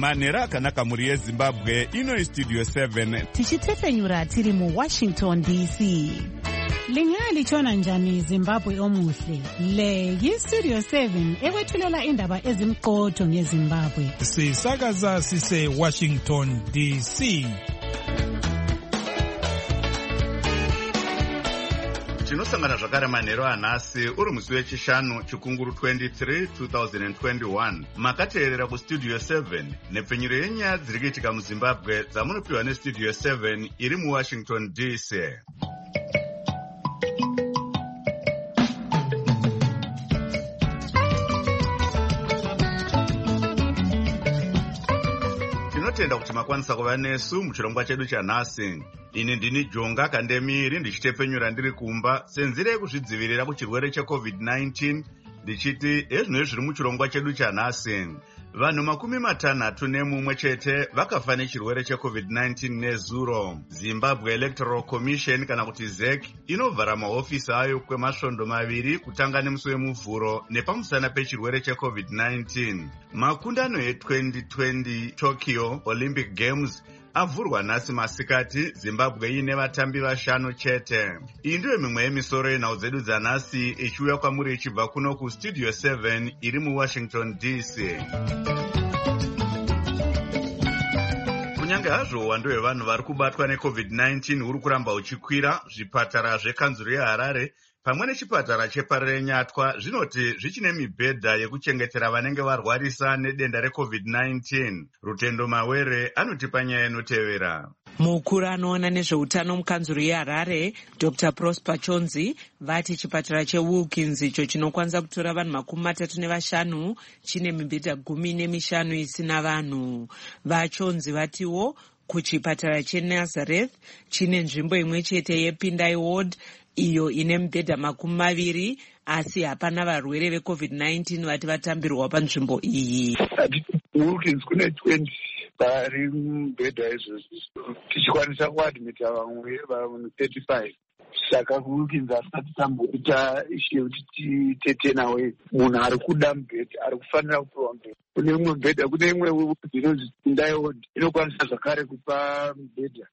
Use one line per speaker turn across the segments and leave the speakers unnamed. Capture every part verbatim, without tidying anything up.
manhero akanaka mhuri yezimbabwe. Ino istudio seven
tichitefenyura tiri muwashington D C.
Lingalitshona njani Zimbabwe omuhle? Le yistudio seven ekwethulela indaba ezimqotho ngeZimbabwe.
Sisakaza sise Washington D C.
tinosangana zvakare manhero anhasi uri musi wechishanu chikunguru twenty-three twenty twenty-one. Makateerera kustudio seven nepfenyuro yenyaya dziri kuitika muzimbabwe dzamunopiwa nestudio seven iri muwashington D C. tinotenda kuti makwanisa kuva nesu muchirongwa chedu chanhasi. Ini ndini Jonga Kandemiri ndichitepfenyura ndiri kumba senzira yekuzvidzivirira kuchirwere checovid nineteen ndichiti ezvino zviri muchirongwa chedu chanhasi. Vanhu makumi matanhatu nemumwe chete vakafa nechirwere checovid nineteen nezuro. Zimbabwe Electoral Commission kana kuti Z E C inovhara mahofisi ayo kwemasvondo maviri kutanga nemusi wemuvhuro nepamusana pechirwere checovid nineteen. Makundano e-twenty twenty Tokyo Olympic Games avhurwa nhasi masikati, Zimbabwe ine vatambi vashanu chete. Iyi ndiyo mimwe yemisoro yenhau dzedu dzanhasi ichiuya kwamuri ichibva kuno kustudio seven iri muwashington D C. Kunyange hazvo uwandu hwevanhu vari kubatwa necovid nineteen huri kuramba uchikwira, zvipatara zvekanzuro yeHarare pamwe nechipatara cheParire Nyatwa zvinoti zvichine mibhedha yekuchengetera vanenge varwarisa nedenda recovid nineteen. Rutendo Mawere anotipa nyaya inotevera.
Mukuru anoona nezveutano mukanzuro yeHarare Doctor Prosper Chonzi vati chipatara cheWilkins icho chinokwanisa kutora vanhu makumi matatu nevashanu chine mibhedha gumi nemishanu isina vanhu. VaChonzi vatiwo kuchipatara cheNazareth chine nzvimbo imwe chete yePindai Ward iyo ine mibhedha makumi maviri asi hapana varwere vecovid nineteen vati vatambirwa panzvimbo iyi.
Wilkins kune twenty vari mubhedha izvozvi tichikwanisa kuadmita vamwe vanhu thirty-five. Saka Wilkins asati tamboita ishe kuti titete nawe munhu ari kuda mubhedha ari kufanira kupiwa mubhedha. Kune imwe mubhedha kune imwe dzinonzi Pindai Ward inokwanisa zvakare kupa mubhedha.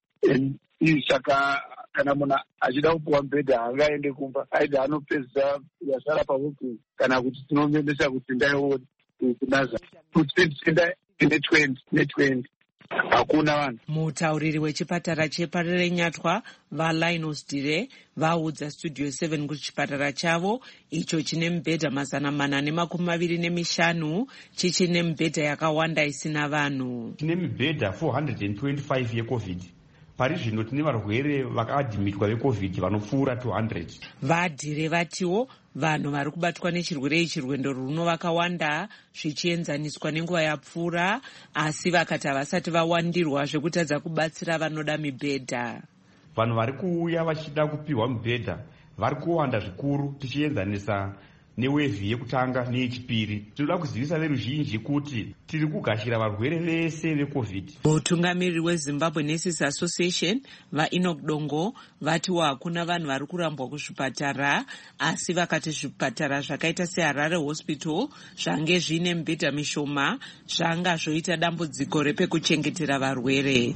Saka kana munhu achida kupiwa mubhedha haangaende kumba, aidha anopedzisa yasara paWilkins kana kuti tinomuendesa kuPindai Ward kuNazareth. Kutenda ine twenty netwenty hakuna vanhu.
Mutauriri wechipatara cheParire Nyatwa vaLinus Dire vaudza studio seven kuti chipatara chavo icho chine mibhedha mazana mana nemakumi maviri nemishanu chichine mibhedha yakawanda isina vanhu.
Tine mibhedha four hundred twenty-five yecovid. Pari zvino tine varwere vakaadhimitwa vecovid vanopfuura two hundred.
Vadhire vatiwo vanhu vari kubatwa nechirwere ichi rwendo runo vakawanda zvichienzaniswa nenguva yapfuura, asi vakati havasati vawandirwa zvekutadza kubatsira vanoda mibhedha.
Vanhu vari kuuya vachida kupiwa mibhedha vari kuwanda zvikuru tichienzanisa newevhi yekutanga neyechipiri. Tinoda kuzivisa veruzhinji kuti tiri kugashira varwere vese vecovid.
Mutungamiriri weZimbabwe Nurses Association vaEnoch Dongo vatiwo hakuna vanhu vari kurambwa kuzvipatara, asi vakati zvipatara zvakaita seHarare Hospital zvange zvine mibhedha mishoma zvanga zvoita dambudziko repekuchengetera varwere.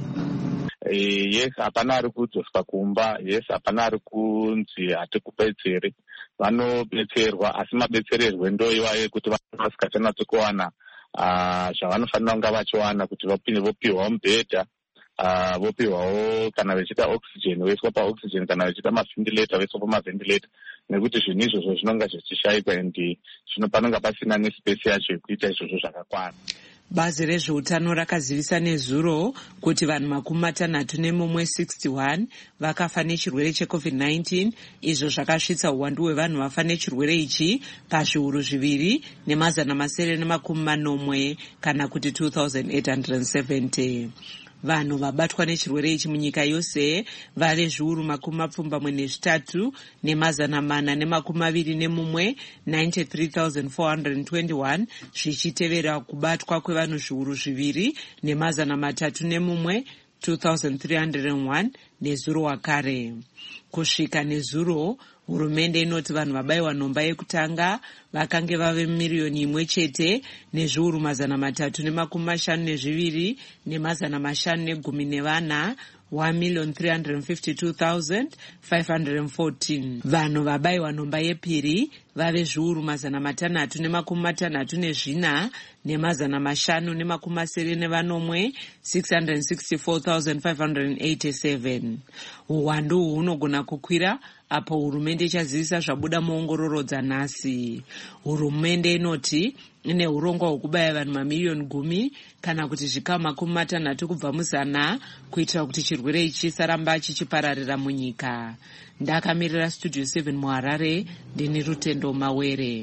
Yes, hapana ari kudzoswa kumba. Yes, hapana ari kunzi hatikubetseri. Vanobetserwa asi mabetsererwe ndo iwayo ekuti vanhu vasikachanatsi kuwana zvavanofanira kunga vachiwana kuti vapinde vopiwawo mubhedha, vopiwawo kana vachida oxygen voiswa paoxygen, kana vachida mavhentilator voiswa pamavhentilator, nekuti zvinhu izvozvo zvinonga zvichishaikwa endi zvino panonga pasina nespesi yacho yekuita izvozvo zvakakwana.
Bazi rezveutano rakazivisa nezuro kuti vanhu makumi matanhatu nemumwe sixty-one vakafa nechirwere checovid nineteen, izvo zvakasvitsa uwandu hwevanhu vafa nechirwere ichi pazviuru zviviri nemazana masere nemakumi manomwe kana kuti two thousand eight hundred seventy. Vanhu vabatwa nechirwere ichi munyika yose vare zviuru makumi mapfumbamwe nezvitatu nemazana mana nemakumi maviri nemumwe ninety-three thousand four hundred twenty-one, zvichitevera kubatwa kwevanhu zviuru zviviri nemazana matatu nemumwe two thousand three hundred one nezuro wakare. Kusvika nezuro, hurumende inoti vanhu vabayiwa nhomba yekutanga vakange vave miriyoni imwe chete nezviuru mazana matatu nemakumi mashanu nezviviri nemazana mashanu negumi nevana, one million three hundred fifty-two thousand five hundred fourteen. Vanhu vabayiwa nhomba yepiri vave zviuru mazana matanhatu nemakumi matanhatu nezvina nemazana mashanu nemakumi masere nevanomwe, six hundred sixty-four thousand five hundred eighty-seven. Uwandu uhu hunogona kukwira apo hurumende ichazivisa zvabuda muongororo dzanhasi. Hurumende inoti ine urongwa hwekubaya vanhu mamiriyoni gumi kana kuti zvikamu makumi matanhatu kubva muzana kuitira kuti chirwere ichi chisaramba chichipararira munyika. Ndakamirira Studio seven muHarare, ndini Rutendo Mawere.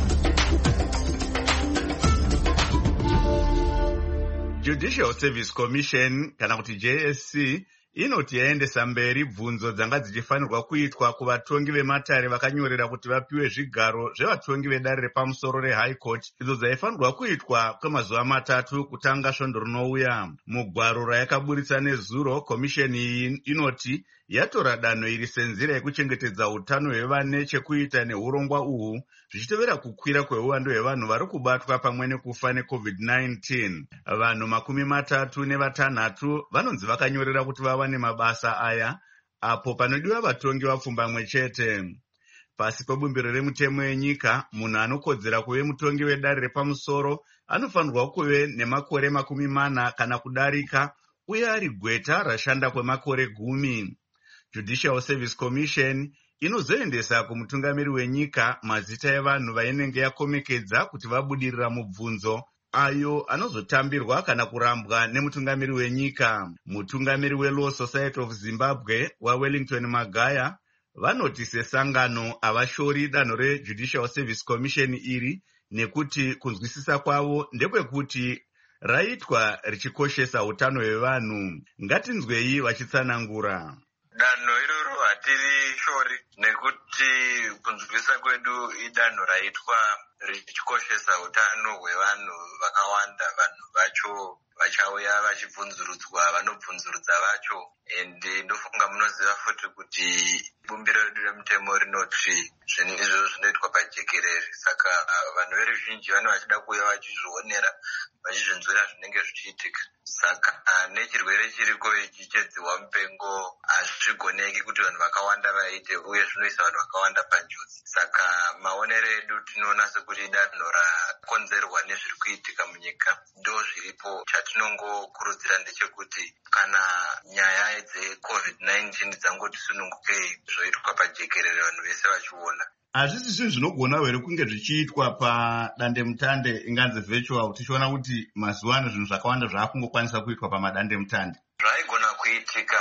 Judicial Service Commission kana kuti J S C inoti yaendesa mberi bvunzo dzanga dzichifanirwa kuitwa kuvatongi vematare vakanyorera kuti vapiwe zvigaro zvevatongi vedare repamusoro reHigh Court, idzo dzaifanirwa kuitwa kwemazuva matatu kutanga svondo rinouya. Mugwaro rayakaburitsa nezuro, komisheni iyi inoti yatora danho iri senzira yekuchengetedza utano hwevane chekuita neurongwa uhu, zvichitevera kukwira kweuwandu hwevanhu vari kubatwa pamwe nekufa neCovid nineteen. Vanhu makumi matatu nevatanhatu vanonzi vakanyorera kuti vawane mabasa aya, apo panodiwa vatongi vapfumbamwe chete. Pasi pebumbiro remutemo yenyika, munhu anokodzera kuve mutongi wedare repamusoro anofanirwa kuve nemakore makumi mana kana kudarika, uye ari gweta rashanda kwemakore gumi. Judicial Service Commission inozoendesa kumutungamiri wenyika mazita evanhu vainenge yakomekedza kuti vabudirira mubvunzo ayo anozotambirwa kana kurambwa nemutungamiri wenyika. Mutungamiri weLaw Society of Zimbabwe waWellington Magaya vanoti sesangano havashori danho reJudicial Service Commission iri nekuti kunzwisisa kwavo ndekwekuti raitwa richikoshesa utano hwevanhu. Ngatinzwei vachitsanangura.
Danho iroro hatiri shori nekuti kunzwisisa kwedu idanho raitwa richikoshesa utano hwevanhu vakawanda. Vanhu vacho vachauya vachibvunzurudzwa, vanobvunzurudza vacho, ende ndofunga munoziva futi kuti bumbiro redu remutemo rinoti zvinhu izvozvo zvinoitwa pajekerere. Saka vanhu veruzhinji vane vachida kuuya vachizvionera, vachizvinzwira zvinenge zvichiitika. Saka nechirwere chiriko ichi chedziwa mupengo hazvigoneki kuti vanhu vakawanda vaite, uye zvinoisa vanhu vakawanda panjodzi. Saka maonero edu tinoona sekuti danho rakonzerwa nezviri kuitika munyika ndo zviripo. Chatinongokurudzira ndechekuti kana nyaya dzeCovid nineteen dzangoti sunungukei, zvoitwa pajekerere vanhu vese vachiona.
Hazvisi zvinhu zvinogona here kunge zvichiitwa padandemutande inganzi virtual, tichiona kuti mazuva ano zvinhu zvakawanda zvaakungokwanisa kuitwa pamadandemutande?
Zvaigona kuitika,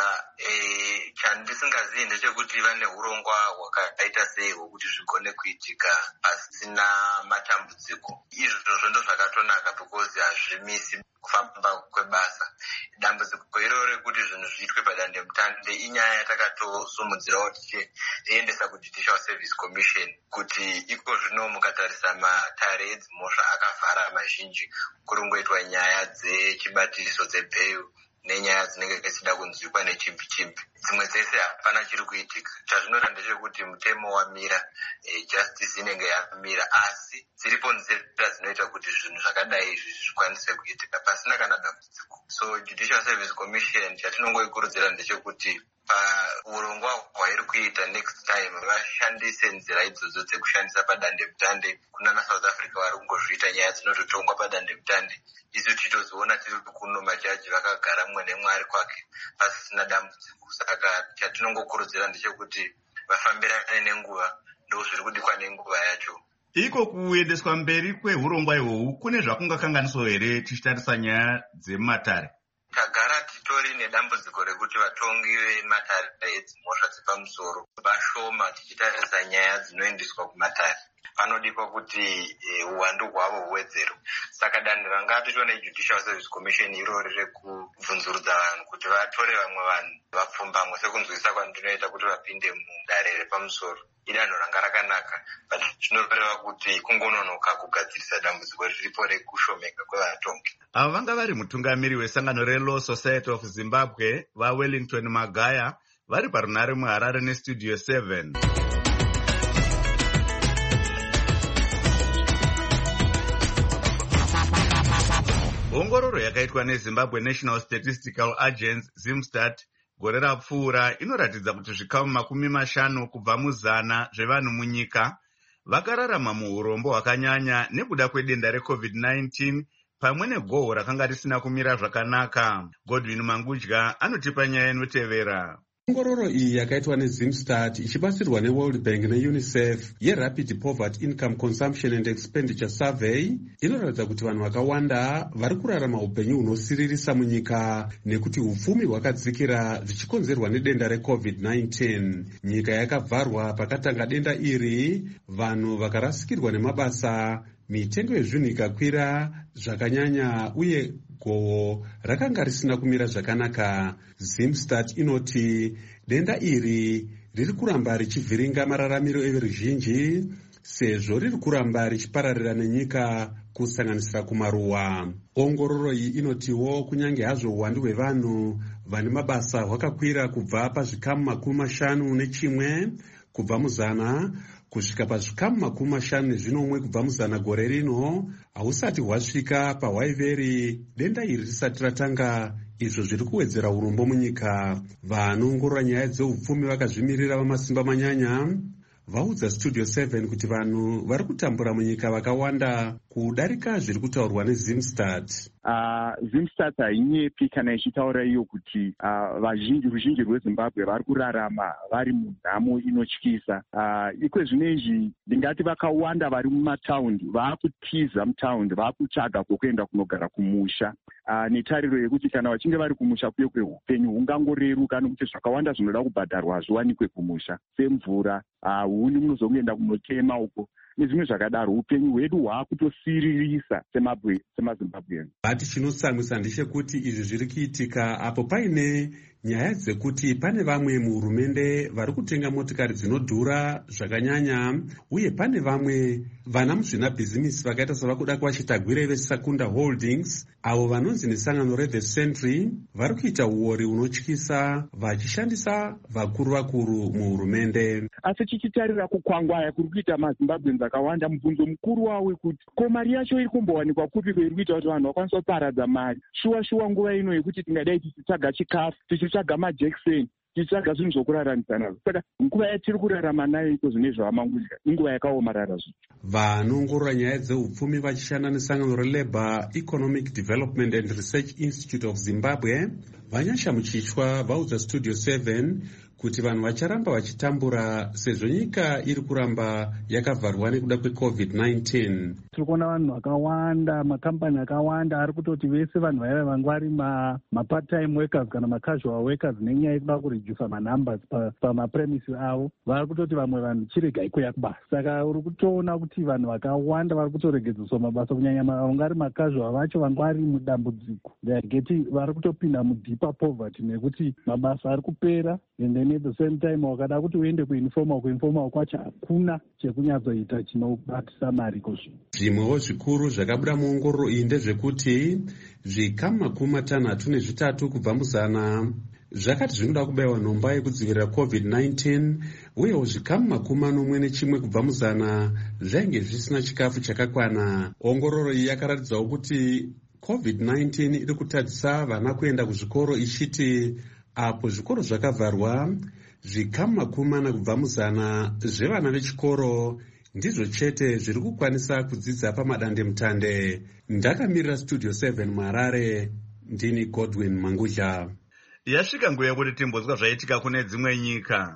e, chandisingazivi ndechekuti vane urongwa hwakaita sei hwokuti zvigone kuitika pasina matambudziko. Izvozvo ndo zvakatonaka because hazvimisi kufamba kwebasa. Dambudziko iroro rekuti zvinhu zviitwe padandemutande inyaya yatakatosumudzirawo tichiendesa kuJudicial Service Commission kuti iko zvino mukatarisa matare edzimhosva akavhara mazhinji kuringoitwa nyaya dzechibatiso dzebheyu nenyaya dzinenge dzichida kunzwikwa nechimbi chimbi. Dzimwe dzese hapana chiri kuitika. Chazvinoda ndechekuti mutemo wamira, e, justice inenge yamira, asi dziripo nzira dzinoita kuti zvinhu zvakadai izvi zvikwanise kuitika pasina kana dambudziko. So Judicial Service Commission chatinongoikurudzira ndechekuti paurongwa hwairi kuita next time vashandise nzira idzodzo dzekushandisa padandemutande. Kunana South Africa vari kungozviita nyaya dzinototongwa padandemutande, isu titozoona tiri kuno majaji vakagara mumwe nemwe ari kwake pasina dambudziko. Saka chatinongokurudzira ndechekuti vafambirane nenguva, ndo zviri kudikwa nenguva yacho.
Iko kuendeswa mberi kwehurongwa ihwohwu kune zvakungakanganiswa here tichitarisa nyaya dzemumatare?
Tagara titori nedambudziko rekuti vatongi vematare edzimhosva dzepamusoro vashoma tichitarisa nyaya dzinoendeswa kumatare. panodikwa kuti uwandu hwavo huwedzerwe. Saka danho ranga tichiona Judicial Service Commission irori rekubvunzurudza vanhu kuti vatore vamwe vanhu vapfumbamwe sekunzwisa kwandinoita kuti vapinde mudare repamusoro idanho ranga rakanaka, but zvinopereva kuti kungononoka kugadzirisa dambudziko riripo rekushomeka kwevatongi.
Ava vanga vari mutungamiri wesangano reLaw Society of Zimbabwe vaWellington Magaya vari parunare muHarare neStudio seven. Ongororo yakaitwa neZimbabwe National Statistical Agency ZimStat gore rapfuura inoratidza kuti zvikamu makumi mashanu kubva muzana zvevanhu munyika vakararama muurombo hwakanyanya nekuda kwedenda recovid nineteen pamwe negohwo rakanga risina kumira zvakanaka. Godwin Mangudya anotipa nyaya inotevera.
Ongororo iyi yakaitwa neZimStat ichibatsirwa neWorld Bank neUNICEF yeRapid Poverty Income Consumption and Expenditure Survey inoratidza kuti vanhu vakawanda vari kurarama upenyu hunosiririsa munyika nekuti upfumi hwakadzikira zvichikonzerwa nedenda recovid nineteen. Nyika yakavharwa pakatanga denda iri, vanhu vakarasikirwa nemabasa, mitengo yezvinhu ikakwira zvakanyanya uye gohwo rakanga risina kumira zvakanaka. ZimStat inoti denda iri riri kuramba richivhiringa mararamiro everuzhinji sezvo riri kuramba richipararira nenyika kusanganisira kumaruwa. Ongororo iyi inotiwo kunyange hazvo uwandu hwevanhu vane mabasa hwakakwira kubva pazvikamu makumi mashanu nechimwe kubva muzana kusvika pazvikamu makumi mashanu nezvinomwe kubva muzana gore rino, hausati hwasvika pahwaiveri denda iri risati ratanga, izvo zviri kuwedzera urombo munyika. Vanoongorora nyaya dzeupfumi vakazvimirira vamasimba manyanya vaudza Studio seven kuti vanhu vari kutambura munyika vakawanda kudarika zviri kutaurwa neZimStat.
Uh, ZimStat hainyepi kana ichitaura iyo kuti uh, vazhinji ruzhinji rweZimbabwe vari kurarama vari munhamo inotyisa. Uh, ikwe zvinezvi ndingati vakawanda vari mumataundi vaakutiza mutaundi vaakutsvaga kwokuenda kunogara kumusha. Uh, netariro yekuti kana vachinge vari kumusha kuye kweupenyu hungangoreruka nekuti zvakawanda zvinoda kubhadharwa hazviwanikwe kumusha semvura, uh, huni munozongoenda kunotema uko nezvimwe zvakadaro. Upenyu hwedu hwaakutosiririsa semaZimbabwe.
Bati chinosamwisa ndechekuti izvi zviri kuitika apo paine nyaya dzekuti pane vamwe muhurumende vari kutenga motikari dzinodhura zvakanyanya, uye pane vamwe vana muzvinabhizimisi vakaita savakuda kuvachitagwire veSakunda Holdings avo vanonzi nesangano reThe Sentry vari kuita uori unotyisa vachishandisa vakuru vakuru muhurumende.
Asi chichitarira kukwangwaya kuri kuita maZimbabweans akawanda, mubvunzo mukuru wawo kuti ko mari yacho iri kumbowanikwa kupi kwiri kuita kuti vanhu vakwanisa kuparadza mari shuwa shuwa nguva ino yekuti tingadai tichitsvaga chikafu, tichitsvaga majekiseni, tichitsvaga zvinhu zvokuraramisa nazvo. Saka nguva yatiri kurarama nayo iko zvinezvi Mangudya inguva yakaomarara zvino.
Vanoongorora nyaya dzeupfumi vachishanda nesangano reLabour Economic Development and Research Institute of Zimbabwe vanyasha muchichwa vaudza Studio seven kuti vanhu vacharamba vachitambura sezvo nyika iri kuramba yakavharwa nekuda kwecovid nineteen.
Tiri kuona vanhu vakawanda, makambani akawanda ari kutoti vese vanhu vaya vanga vari mapart time workers kana macasual workers nenyaya yekuda kuredusa manumbers pamapremises avo, vari kutoti vamwe vanhu chiregai kuuya kubasa. Saka uri kutoona kuti vanhu vakawanda vari kutoregedzeswa mabasa, kunyanya vanga vari macasual vacho vanga vari mudambudziko geti vari kutopinda mudeeper poverty nekuti mabasa ari kupera, and then at the same time wakada kuti uende kuinformal kuinformal kwacho hakuna chekunyatsoita chinobatisa mari kozvo.
Zvimwewo zvikuru zvakabuda muongororo iyi ndezvekuti zvikamu makumi matanhatu nezvitatu kubva muzana zvakati zvinoda kubayiwa nhomba yekudzivirira covid nineteen, uyewo zvikamu makumi manomwe nechimwe kubva muzana zvainge zvisina chikafu chakakwana. Ongororo iyi yakaratidzawo kuti covid nineteen iri kutadzisa vana kuenda kuzvikoro ichiti apo zvikoro zvakavharwa zvikamu makumi mana kubva muzana zvevana vechikoro ndizvo chete zviri kukwanisa kudzidza pamadandemutande. Ndakamirira Studio seven muHarare, ndini Godwin Mangudya.
Yasvika nguva yekuti timbonzwa zvaitika kune dzimwe nyika.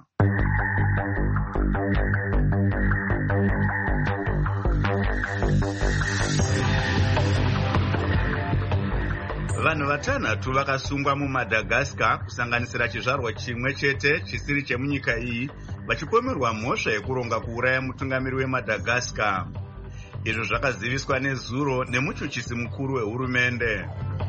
Vanhu vatanhatu vakasungwa muMadagascar kusanganisira chizvarwa chimwe chete chisiri chemunyika iyi vachipomerwa mhosva yekuronga kuuraya mutungamiri weMadagascar. Izvo zvakaziviswa nezuro nemuchuchisi mukuru wehurumende.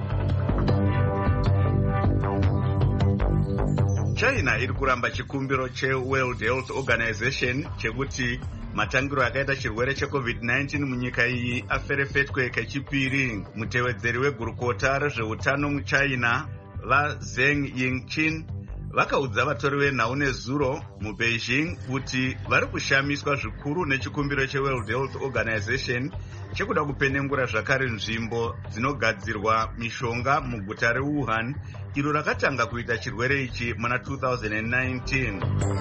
China iri kuramba chikumbiro cheWorld Health Organization chekuti matangiro akaita chirwere checovid nineteen munyika iyi aferefetwe kechipiri. Mutevedzeri wegurukota rezveutano muchina vaZheng Yingqin vakaudza vatori venhau nezuro muBeijing kuti vari kushamiswa zvikuru nechikumbiro cheWorld Health Organization chekuda kupenengura zvakare nzvimbo dzinogadzirwa mishonga muguta reWuhan iro rakatanga kuita chirwere ichi muna two thousand nineteen.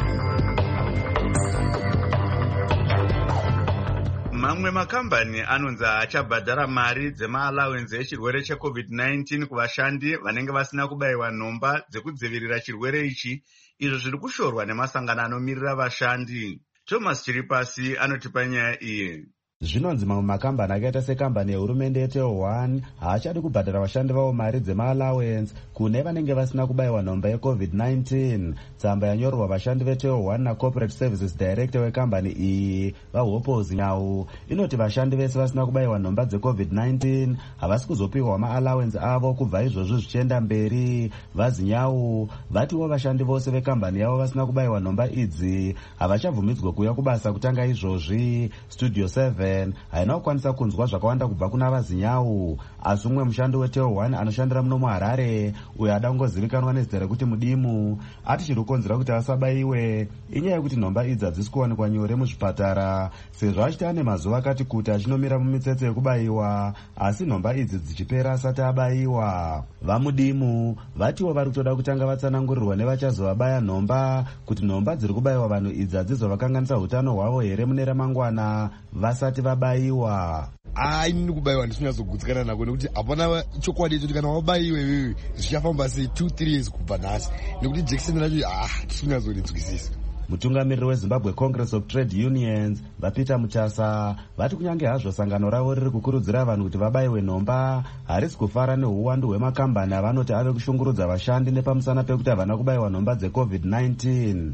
Mamwe makambani anonzi haachabhadhara mari dzemaallowances echirwere checovid nineteen kuvashandi vanenge vasina kubayiwa nhomba dzekudzivirira chirwere ichi, izvo zviri kushorwa nemasangano anomirira vashandi. Thomas Chiripasi anotipa nyaya iyi.
Zvinonzi mamwe makambani akaita sekambani yehurumende yeTeo one haachadi kubhadhara vashandi vavo mari dzemaallowance kune vanenge vasina kubayiwa nhomba yecovid nineteen. Tsamba yanyorwa vashandi veTeo one nacorporate services director wekambani iyi vaHopozi Nyau inoti vashandi vese vasina kubayiwa nhomba dzecovid nineteen havasi kuzopiwa maallowance avo kubva izvozvo zvichienda mberi. VaZinyau vatiwo vashandi vose vekambani yavo vasina kubayiwa nhomba idzi havachabvumidzwa kuuya kubasa kutanga izvozvi. Studio seven haina kukwanisa kunzwa zvakawanda kubva kuna vaZinyau, asi umwe mushandi weTeo one anoshandira muno muHarare uyo adangozivikanwa nezita rekuti Mudimu ati chiri kukonzera kuti vasabayiwe inyaya yekuti nhomba idzi hadzisi kuwanikwa nyore muzvipatara sezvo achiti ane mazuva akati kuti achinomira mumitsetse yekubayiwa asi nhomba idzi dzichipera asati abayiwa. VaMudimu vatiwo vari kutoda kutanga vatsanangurirwa nevachazovabaya nhomba kuti nhomba dziri kubayiwa vanhu idzi hadzizovakanganisa utano hwavo here mune ramangwana vasati vabayiwa.
Haini kubayiwa ndisinyazogutsikana nako nekuti hapana chokwadi kuti kana wabayiwe iwewe zvichafamba sei two three years kubva nhasi nekuti jekiseni racho ah tisingazodinzwisisa.
Mutungamiriri weZimbabwe Congress of Trade Unions vaPeter Muchasa vati kunyange hazvo sangano ravo riri kukurudzira vanhu kuti vabayiwe nhomba harisi kufara neuwandu hwemakambani avanoti ave kushungurudza vashandi nepamusana pekuti havana kubayiwa nhomba dzecovid nineteen.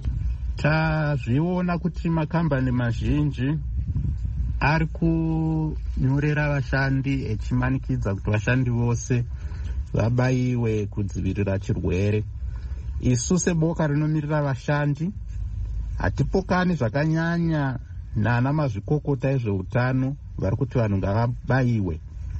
Tazviona kuti makambani mazhinji ari kunyorera vashandi echimanikidza kuti vashandi vose vabayiwe kudzivirira chirwere. Isu seboka rinomirira vashandi hatipokani zvakanyanya nana mazvikokota ezveutano vari kuti vanhu ngavabayiwe,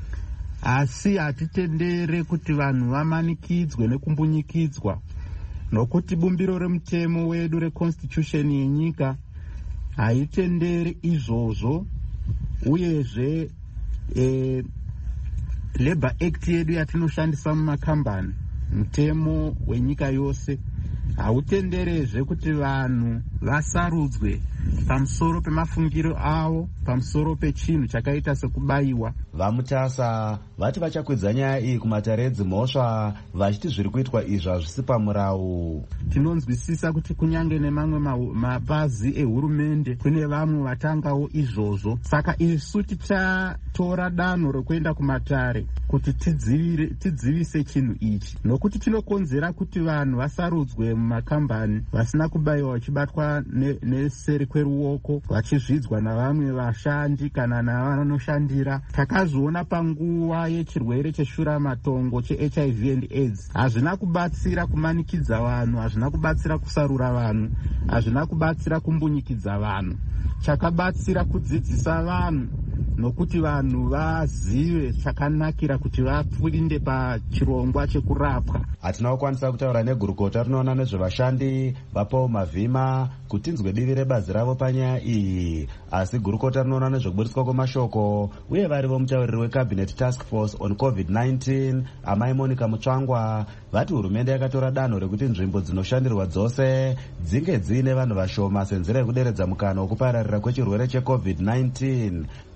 asi hatitendere kuti vanhu vamanikidzwe nekumbunyikidzwa nokuti bumbiro remutemo wedu reconstitution yenyika haitendere izvozvo. Uyezve e, Labour Act yedu yatinoshandisa mumakambani, mutemo wenyika yose hautenderezve kuti vanhu vasarudzwe pamusoro pemafungiro avo pamusoro pechinhu chakaita sekubayiwa.
VaMutasa vati vachakwidza nyaya iyi kumatare edzimhosva vachiti zviri kuitwa izvo hazvisi pamurau.
Tinonzwisisa kuti kunyange nemamwe mapazi ehurumende kune vamwe vatangawo izvozvo, saka isu tichatora danho rekuenda kumatare kuti tidzivise chinhu ichi, nokuti tinokonzera kuti vanhu vasarudzwe mumakambani vasina kubayiwa vachibatwa neseri kweruoko vachizvidzwa navamwe vashandi kana navanoshandira. Takazviona panguva yechirwere cheshuramatongo cheH I V and AIDS. Hazvina kubatsira kumanikidza vanhu, hazvina kubatsira kusarura vanhu, hazvina kubatsira kumbunyikidza vanhu. Chakabatsira kudzidzisa vanhu nokuti vanhu vazive chakanakira kuti vapinde pachirongwa chekurapwa.
Hatina kukwanisa kutaura negurukota rinoona nezvevashandi vaPaul Mavhima kuti inzwe divi rebazi ravo panyaya iyi, asi gurukota rinoona nezvekuburitswa kwemashoko uye varivo mutauriri weCabinet Task Force on COVID nineteen Amai Monica Mutsvangwa vati hurumende yakatora danho rekuti nzvimbo dzinoshandirwa dzose dzinge dziine vanhu vashoma senzira yekuderedza mukana wekupararira kwechirwere checovid nineteen.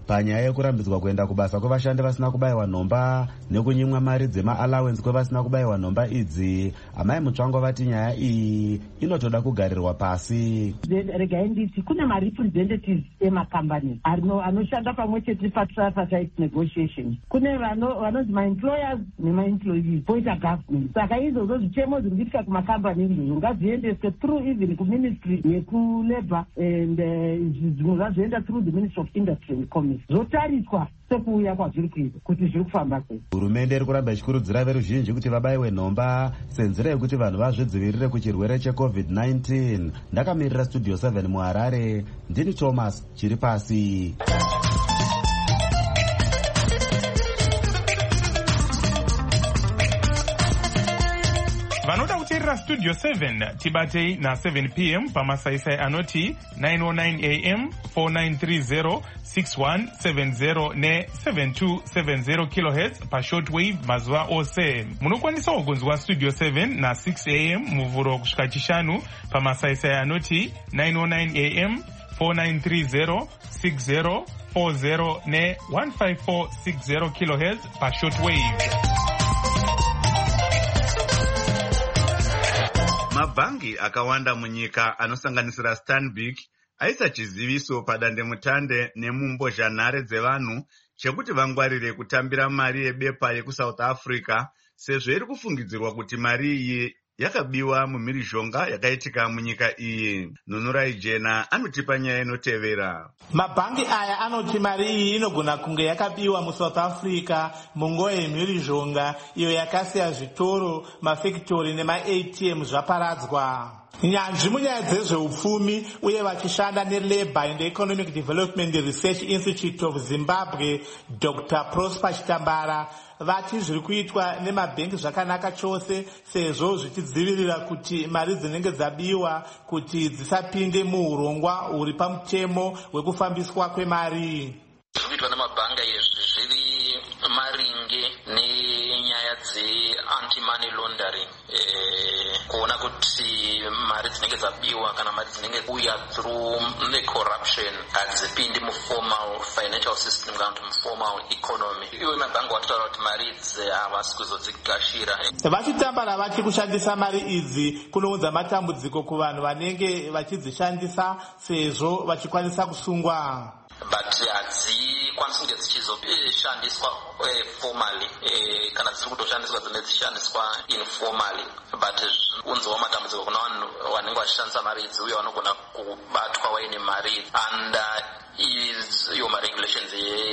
panyaya yekurambidzwa kuenda kubasa kwevashandi vasina kubayiwa nhomba nekunyimwa mari dzema-allowance kwevasina kubayiwa nhomba idzi. Amai Mutsvango vati nyaya iyi inotoda kugarirwa pasi.
Regai nditi kune ma-representatives emakambani anoshanda pamwe chete pa-tripartite negotiation. Kune vanonzi ma-employers nema-employees poita government. Saka izvozvo zvichemo zviri kuitika kumakambani izvozvo ngaziendeswe through even kuministry yekulabor and zvimwe zvazvienda through the ministry of industry and commerce zvotariswa sekuuya kwazviri kuita kuti zviri kufamba sei.
Hurumende iri kuramba ichikurudzira veruzhinji kuti vabayiwe nhomba senzira yekuti vanhu vazvidzivirire kuchirwere checovid nineteen. Ndakamirira studio seven muHarare, ndini Thomas chiri pasi.
Vanoda kuteerera studio seven tibatei na seven p m pamasaisai anoti nine oh nine a m four nine three zero six one seven zero ne seven two seven zero kilohertz pashortwave mazuva ose. Munokwanisawo kunzwa studio seven na six a m muvhuro kusvika chishanu pamasaisai anoti nine oh nine a m four nine three zero six zero four zero ne one five four six zero kilohertz pashortwave.
Mabhangi akawanda munyika anosanganisira Stanbic aisa chiziviso padandemutande nemumbozhanhare dzevanhu chekuti vangwarire kutambira mari yebepa yekusouth Africa sezvo iri kufungidzirwa kuti mari iyi yakabiwa mumhirizhonga yakaitika munyika iyi. Nunurai Jena anotipa nyaya inotevera.
Mabhangi aya anoti mari iyi inogona kunge yakabiwa muSouth Africa munguva yemhirizhonga iyo yakasiya zvitoro, mafactory nema-A T M zvaparadzwa. Nyanzvi munyaya dzezveupfumi uye vachishanda neLabour and Economic Development Research Institute of Zimbabwe, Doctor Prosper Chitambara vati zviri kuitwa nemabhengi zvakanaka chose sezvo zvichidzivirira kuti mari dzinenge dzabiwa kuti dzisapinde muurongwa huri pamutemo hwekufambiswa kwemari.
Zviri kuitwa nemabhanga izvi zviri maringe nenyaya dze-anti-money laundering, kuona kuti mari dzinenge dzabiwa kana mari dzinenge uya through ne-corruption hadzipindi mu-formal financial system kana kuti mu-formal economy. Iwe mabhanga watotaura kuti mari idzi havasi kuzodzigashira.
Vachitambara vati kushandisa mari idzi kunounza matambudziko kuvanhu vanenge vachidzishandisa sezvo vachikwanisa kusungwa.
But hadzikwanisi kunge dzichizoshandiswa formally kana dziri kutoshandiswa dzine dzishandiswa informally, but unzwa matambudziko kuna vanhu vanenge vachishandisa mari idzi uye vanogona kubatwa vaine mari under iyo maregulations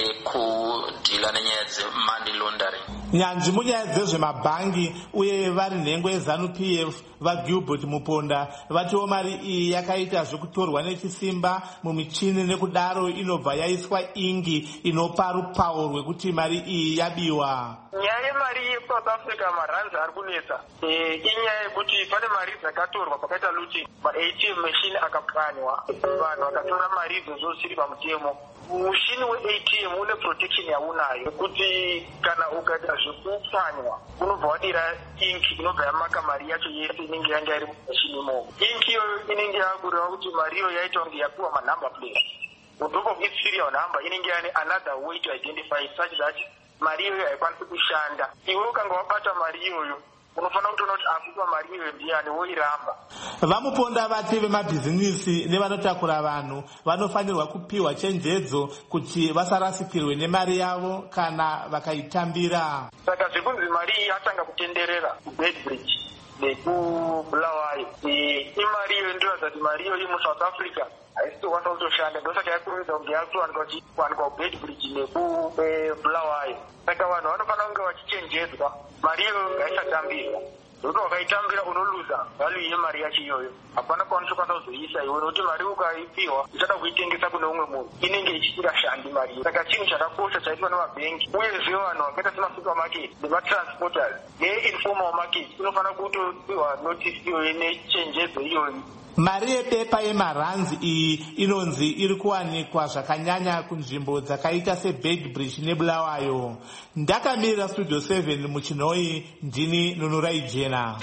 yekudhila nenyaya dzemoney laundering.
Nyanzvi munyaya dzezvemabhangi uye vari nhengo yeZanu-P F vaGilbert Muponda vatiwo mari iyi yakaita zvekutorwa nechisimba mumichini nekudaro inobva yaiswa ingi inopa rupawo rwekuti mari iyi yabiwa.
Nyaya yemari yeSouth Africa maranzi ari kunetsa inyaya yekuti pane mari dzakatorwa pakaita looting, ma-A T M machine akapwanywa, vanhu vakatora mari idzodzo zvisiri pamutemo. Mushini we-A T M une protection yaunayo kuti kana ukaita zvekupwanywa unobva wadira inki inobva yamaka mari yacho yese inenge yanga iri mumashini imomo. Inki iyoyo inenge yakureva kuti mari iyo yaita kunge yapiwa manumber plate. On top of its serial number inenge yane another way to identify such that mari iyoyo haikwanisi kushanda. Iwe ukanga wabata mari iyoyo unofanira kutoona kuti akupa mari iyoyo ndiyani woiramba.
Vamuponda vati vemabhizinisi nevanotakura vanhu vanofanirwa kupiwa chenjedzo kuti vasarasikirwe nemari yavo kana vakaitambira.
Saka zvekunzi mari iyi atanga kutenderera kuBedbridge nekubulawayo imari iyo inoratidza kuti mari iyo muSouth Africa haisitokwanisa kutoshanda, ndosaka yakurumidza kunge yakuwanikwa kuBedbridge nekubulawayo. Saka vanhu vanofanira kunge vachichenjedzwa mari iyo ngaisatambirwa. Nokuti wakaitambira unoluza value yemari yacho iyoyo. Hapana kwaunokwanisa kuzoisa iwe nokuti mari ukaipiwa uchada kuitengesa kune umwe munhu inenge ichingashandi mari. Saka chinhu chakakosha chaitwa nemabhengi uyezve vanhu vakaita semasupermarket nematransporters neinformal market inofanira kutopiwa notice iyoyo nechenjedzo iyoyo.
Mari yebepa yemaranzi iyi inonzi iri kuwanikwa zvakanyanya kunzvimbo dzakaita seBedbridge neBulawayo. Ndakamirira studio seven muchinoi, ndini Nunurai Jena.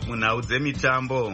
munhau dzemitambo.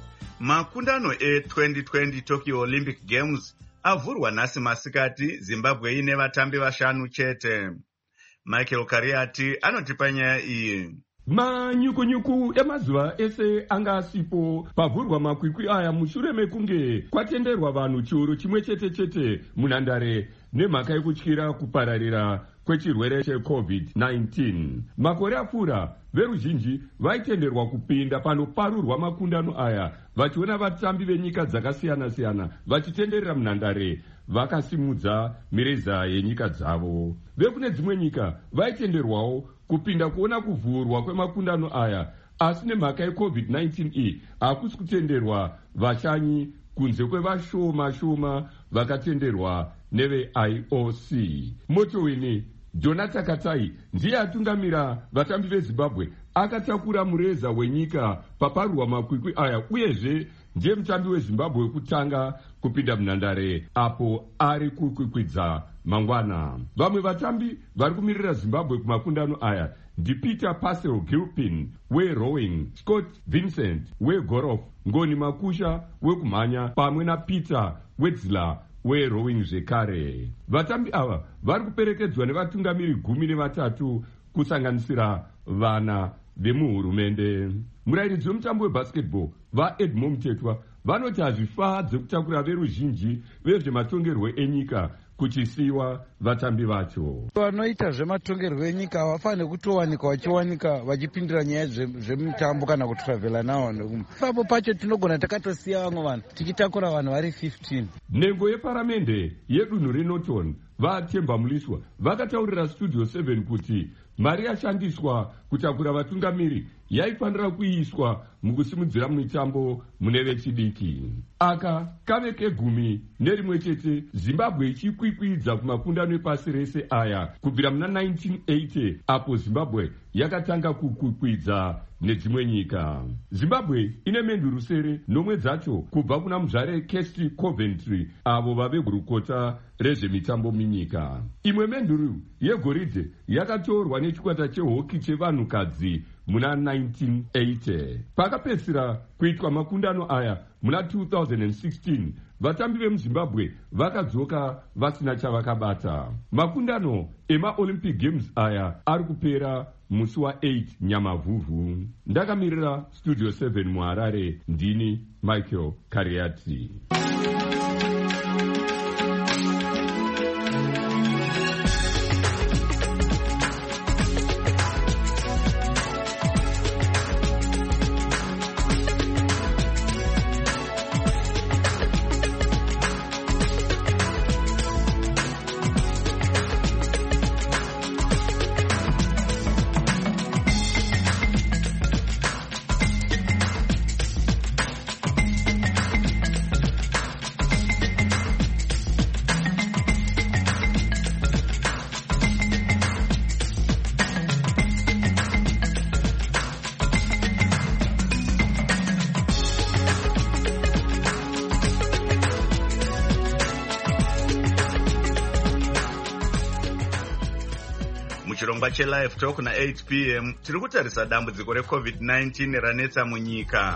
Makundano e-twenty twenty Tokyo Olympic Games avhurwa nhasi masikati, Zimbabwe ine vatambi vashanu chete. Michael Kariati anotipa nyaya iyi.
Manyukunyuku emazuva ese anga asipo pavhurwa makwikwi aya mushure mekunge kwatenderwa vanhu chiuru chimwe chete chete munhandare nemhaka yekutyira kupararira kwechirwere checovid nineteen. Makore apfuura veruzhinji vaitenderwa kupinda panoparurwa makundano aya vachiona vatambi venyika dzakasiyana-siyana vachitenderera munhandare vakasimudza mireza yenyika dzavo. Vekune dzimwe nyika vaitenderwawo kupinda kuona kuvhurwa kwemakundano aya, asi nemhaka yecovid nineteen iyi hakusi kutenderwa vashanyi kunze kwevashoma shoma vakatenderwa neve-I O C. Motowini Jonathan Katai ndiye atungamira vatambi veZimbabwe akatakura mureza wenyika paparurwa makwikwi aya, uyezve ndiye mutambi weZimbabwe wekutanga kupinda munhandare apo ari kukwikwidza mangwana. Vamwe vatambi vari kumirira Zimbabwe kumakundano aya ndiPeter Pascal Gilpin werowing, Scott Vincent wegorof, Ngoni Makusha wekumhanya pamwe naPeter Wedzler werowing zvekare. Vatambi ava vari kuperekedzwa nevatungamiri gumi nevatatu kusanganisira vana vemuhurumende. Murayiridzi wemutambo webasketball vaEdmond Mtetwa vanoti hazvifadze kutakura veruzhinji vezvematongerwo enyika kuchisiwa vatambi vacho.
Vanoita zvematongerwo enyika havafaniri kutowanika vachiwanika vachipindira nyaya zvemutambo kana kutravela navo nekumwe. Ipapo pacho tinogona takatosiya vamwe vanhu tichitakura vanhu vari fifteen.
Nhengo yeparamende yedunhu reNorton vaTemba Muliswa vakataurira Studio seven kuti mari yashandiswa kutakura vatungamiri yaifanira kuiswa mukusimudzira mitambo mune vechidiki. Aka kave kegumi nerimwe chete Zimbabwe ichikwikwidza kumakundano epasi rese aya kubvira muna nineteen eighty apo Zimbabwe yakatanga kukwikwidza nedzimwe nyika. Zimbabwe ine menduru sere nomwe dzacho kubva kuna muzvare Kesti Coventry avo vave gurukota rezvemitambo munyika. Imwe menduru yegoridhe yakatorwa nechikwata chehoki chevanhukadzi muna nineteen eighty. Pakapedzisira kuitwa makundano aya muna two thousand sixteen, vatambi vemuZimbabwe vakadzoka vasina chavakabata. Makundano emaOlympic Games aya ari kupera musi wa-eight Nyamavhuvhu. Ndakamirira Studio seven muHarare, ndini Michael Kariati.
Muchirongwa cheLive Talk na eight p m tiri kutarisa dambudziko recovid nineteen ranetsa munyika.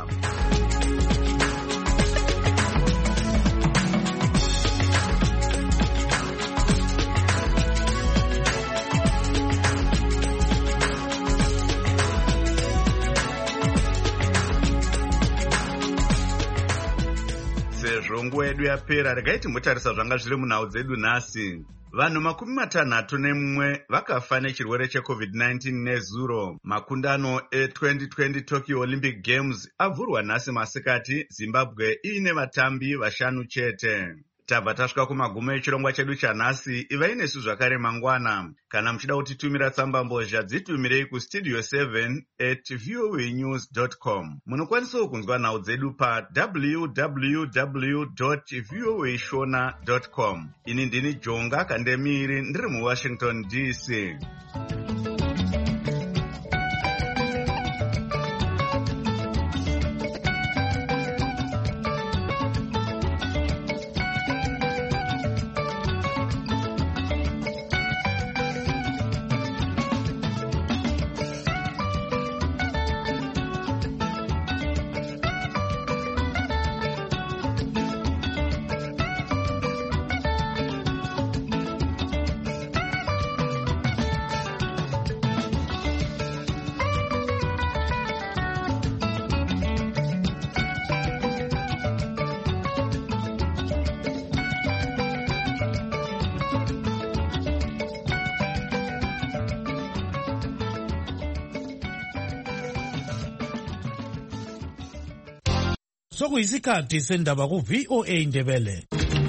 Sezvo nguva yedu yapera, regai timbotarisa zvanga zviri munhau dzedu nhasi. Vanhu makumi matanhatu nemumwe vakafa nechirwere checovid nineteen nezuro. Makundano e-twenty twenty Tokyo Olympic Games avhurwa nhasi masikati, Zimbabwe iine vatambi vashanu chete. Tabva tasvika kumagumo echirongwa chedu chanhasi. Ivai nesu zvakare mangwana. Kana muchida kutitumira tsamba mbozha, dzitumirei kustudio seven at voanews dot com. Munokwanisawo kunzwa nhau dzedu pa w w w dot voa shona dot com. Ini ndini Jonga Kandemiri, ndiri muWashington D C.
sokuyisikhathi sendaba ku-V O A Ndebele.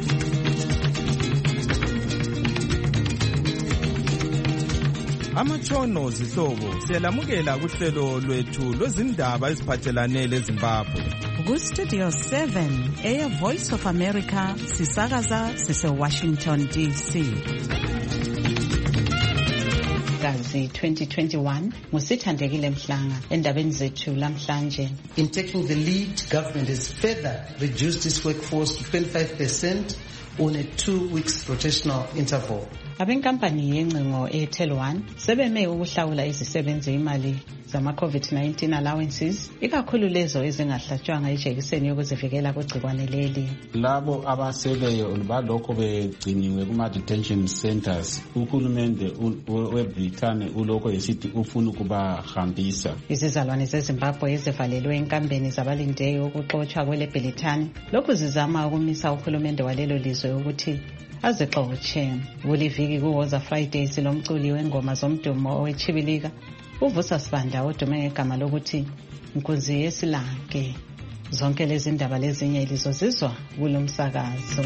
Amatshono zihlobo siyalamukela kuhlelo lwethu lwezindaba eziphathelane leZimbabwe.
Ku-Studio seven, Air Voice of America, sisakaza sise-Washington D C. Kazi twenty twenty-one, ngusithandekile Mhlanga endabeni zethu lamhlanje.
In taking the lead, government has further reduced its workforce to twenty-five percent on a two weeks rotational interval.
Abenkampani yencingo eTel one sebeme ukuhlawula izisebenzi imali zama COVID nineteen allowances, ikakhulu lezo ezingahlatshwanga ijekiseni yokuzivikela kugciwane leli.
Labo abaseleyo balokho begciniwe kuma detention centers, uhulumende weBrithani ulokho yesithi ufuna ukubahambisa.
Izizalwane zeZimbabwe ezivalelwe enkambeni zabalindeyo ukuxotshwa kweleBrithani lokhu zizama ukumisa uhulumende walelo lizwe ukuthi azixotshe. Kuliviki kuWoza Friday silomculi wengoma zomdumo owechibilika uvusa Sibanda odume ngegama lokuthi Nkunzi yesilanke. Zonke lezi ndaba lezinye ilizozizwa kulo msakazo.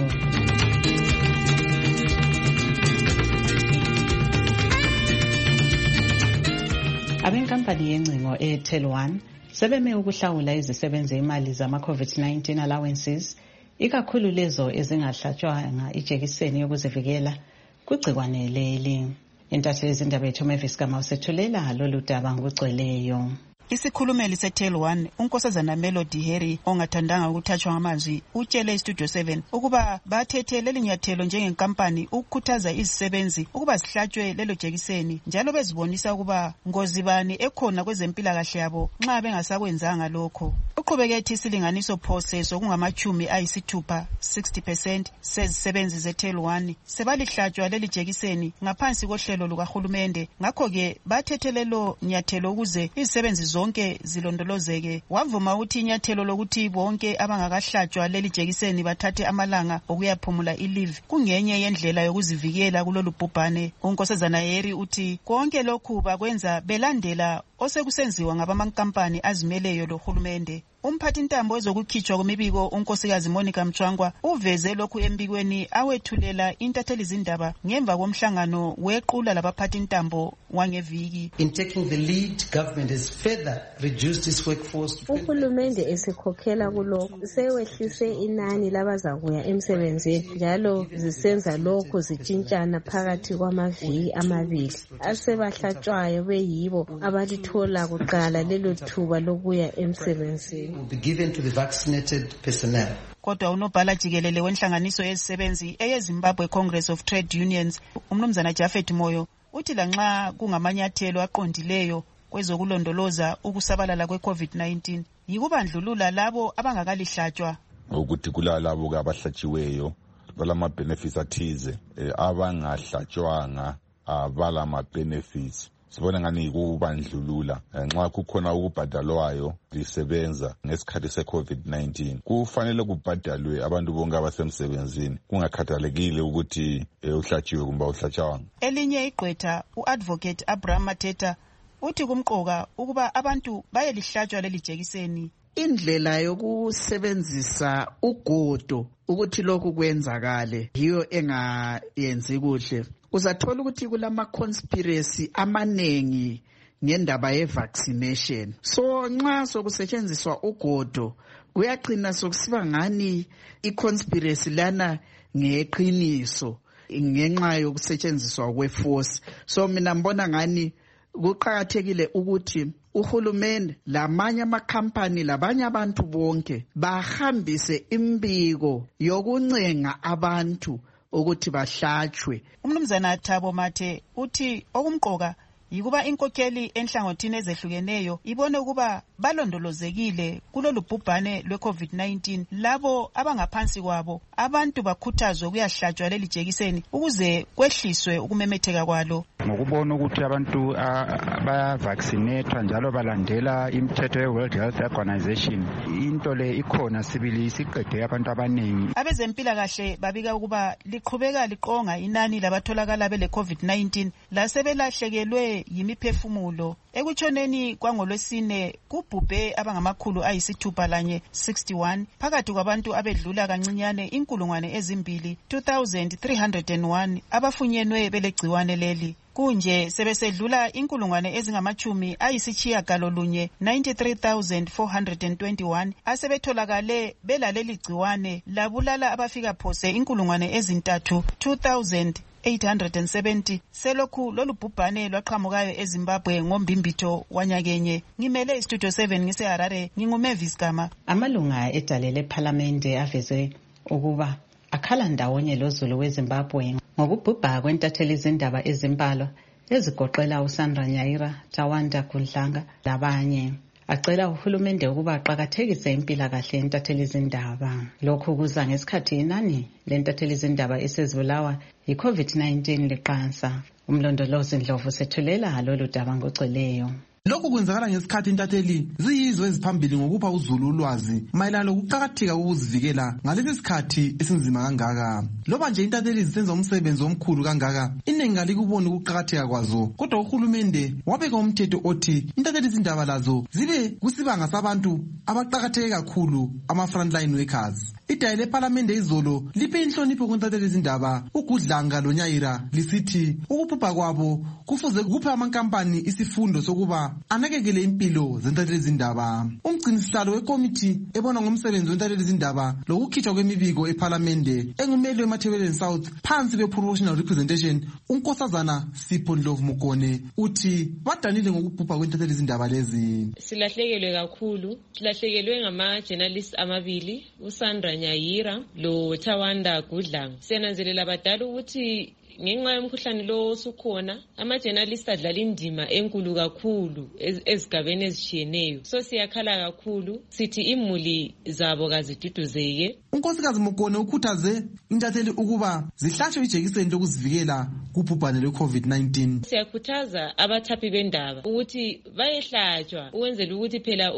Abenkampani yencingo eTel one sebeme ukuhlawula izisebenzi imali zama COVID nineteen allowances, ikakhulu lezo ezingahlatshwanga ijekiseni yokuzivikela kugciwane leli. Intatheli yezindaba yethu Mavis Gama usethulela lolu daba ngokugcweleyo.
Isikhulumeli seTel one unkosazana Melody Harry ongathandanga ukuthathwa ngamazwi utshele iStudio seven ukuba bathethe leli nyathelo njengenkampani ukukhuthaza izisebenzi ukuba zihlatshwe lelo jekiseni, njalo bezibonisa ukuba ngozi bani ekhona kwezempilakahle yabo nxa bengasakwenzanga lokho. Uqhubeke ethi isilinganiso phose sokungamachumi ayisithupha sixty percent sezisebenzi zeTel one sebalihlatshwa leli jekiseni ngaphansi kohlelo lukahulumende. Ngakho-ke bathethe lelo nyathelo ukuze izisebenzi zonke zilondolozeke. Wavuma ukuthi inyathelo lokuthi bonke abangakahlatshwa leli jekiseni bathathe amalanga okuyaphumula i-leave kungenye yendlela yokuzivikela kulolu bhubhane. Unkosazana Harry uthi konke lokhu bakwenza belandela osekusenziwa ngabamankampani azimeleyo lohulumende. Umphathintambo wezokukhitshwa kwemibiko unkosikazi Monica Mchwangwa uveze lokhu embikweni awethulela intatheli zindaba ngemva komhlangano wequla labaphathintambo wangeviki.
In taking the lead, government has further reduced its workforce.
Uhulumende esikhokhela kulokho sewehlise inani labazakuya emsebenzini, njalo zisenza lokho zitshintshana phakathi kwamaviki amabili. Asebahlatshwayo beyibo abalithola kuqala lelo thuba lokuya emsebenzini.
Will be given to the vaccinated personnel.
Kodwa unobhala jikelele wenhlanganiso yezisebenzi eyeZimbabwe Congress of Trade Unions umnumzana Jafet Moyo uthi lanxa kungamanyathelo aqondileyo kwezokulondoloza ukusabalala kwe-COVID nineteen yikubandlulula labo abangakalihlatshwa,
ukuthi kulalabo abahlatshiweyo balama benefits athize, abangahlatshwanga abalama benefits. Sibona ngani kubandlulula nxa kukhona ukubhadalwayo lisebenza ngesikhathi se-COVID nineteen. Kufanele kubhadalwe abantu bonke abasemsebenzini kungakhathalekile ukuthi uhlatshiwe kumbe uhlatshwanga.
Elinye igqwetha uadvocate Abraham Mateta uthi kumqoka ukuba abantu bayelihlatshwa leli jekiseni.
Indlela yokusebenzisa ugodo ukuthi lokhu kwenzakale yiyo engayenzi kuhle. Uzathola ukuthi kulama conspiracy amanengi ngendaba ye vaccination. So nxa sokusetshenziswa ugodo kuyaqina sokusiba ngani I conspiracy lana ngeqiniso ngenxa yokusetshenziswa kweforce. So mina mbona ngani kuqhakathekile ukuthi uhulumende lamanye amakhampani labanye abantu bonke bahambise imbiko yokuncenga abantu ukuthi bahlatshwe.
Umnumzana Thabo Mathe uthi okumqoka yikuba inkokheli enhlangothini ezehlukeneyo ibone ukuba balondolozekile kulolu bhubhane lwe-COVID nineteen. Labo abangaphansi kwabo abantu bakhuthazwe ukuyahlatshwa leli jekiseni ukuze kwehliswe ukumemetheka kwalo.
Ngokubona ukuthi abantu bayavaccinatwa njalo balandela imithetho ye-World Health Organization, into le ikhona sibili isiqede abantu abaningi.
Abezempilakahle babika ukuba liqhubeka liqonga inani labatholakala bele-COVID nineteen lasebelahlekelwe igciwane yimiphefumulo. Ekutshoneni kwangolwesine kubhubhe abangamakhulu ayisithupha lanye sixty-one phakathi kwabantu abedlula kancinyane inkulungwane ezimbili two thousand three hundred one abafunyenwe belegciwane leli. Kunje sebesedlula inkulungwane ezingamachumi ayisitshiya galolunye ninety-three thousand four hundred twenty-one asebetholakale belaleli gciwane labulala abafika phose inkulungwane ezintathu two thousand eight hundred seventy. Selokhu lolu bhubhane lwaqhamukayo eZimbabwe ngombimbitho wanyakenye. Ngimele istudio seven ngise Harare, nginguMavis Gama.
Amalunga edale leParliamente aveze ukuba akhala ndawonye loZulu weZimbabwe ngokubhubha kwentatheli izindaba ezimbalwa ezigoqela uSandra Nyaira, Tawanda Gudlanga labanye. Acela uhulumende ukuba aqakathekise impilakahle yentatheli izindaba. Lokhu kuza ngesikhathi inani lentatheli izindaba esezibulawa yi-COVID nineteen liqansa. Umlondolozi Ndlovu sethulela lolu daba ngoceleyo.
Lokhu kwenzakala ngesikhathi intatheli ziyizwe eziphambili ngokupha uZulu ulwazi mayelana lokuqakatheka kokuzivikela ngalesi sikhathi esinzima kangaka. Loba nje intatheli zisenza umsebenzi omkhulu kangaka, iningi alikuboni ukuqakatheka kwazo. Kodwa uhulumende wabeka umthetho othi intatheli izindaba lazo zibe kusibanga sabantu abaqakatheke kakhulu, ama-frontline workers. Idaya leParliamente izolo liphe inhlonipho kuntatheli izindaba uGudlanga loNyaira lisithi ukubhubha kwabo kufuze kuphe amankampani isifundo sokuba anakekele impilo zentatheli izindaba. Umgcinisihlalo wekomiti ebona ngomsebenzi wentatheli izindaba lokukhitshwa kwemibiko eParliamente engumeli weMathebeleni South phansi kwe-proportional representation uNkosazana Sipho Ndlovu Mugone uthi badanile ngokubhubha kwentatheli izindaba lezi.
Silahlekelwe kakhulu, silahlekelwe ngama-journalist amabili, uSandra Nyaira lo Tawanda Gudlanga. Siyananzelela badala ukuthi ngenxa yomkhuhlane lo osukhona ama-journalist adlala indima enkulu kakhulu ezigabeni ezishiyeneyo. So siyakhala kakhulu sithi imuli zabo kaziduduzeke.
uNkosikazi Mugone ukhuthaze intatheli ukuba zihlatshwe ijekiseni lokuzivikela kubhubhane lwe-COVID nineteen.
Siyakhuthaza abathaphi bendaba ukuthi bayehlatshwa ukwenzela ukuthi phela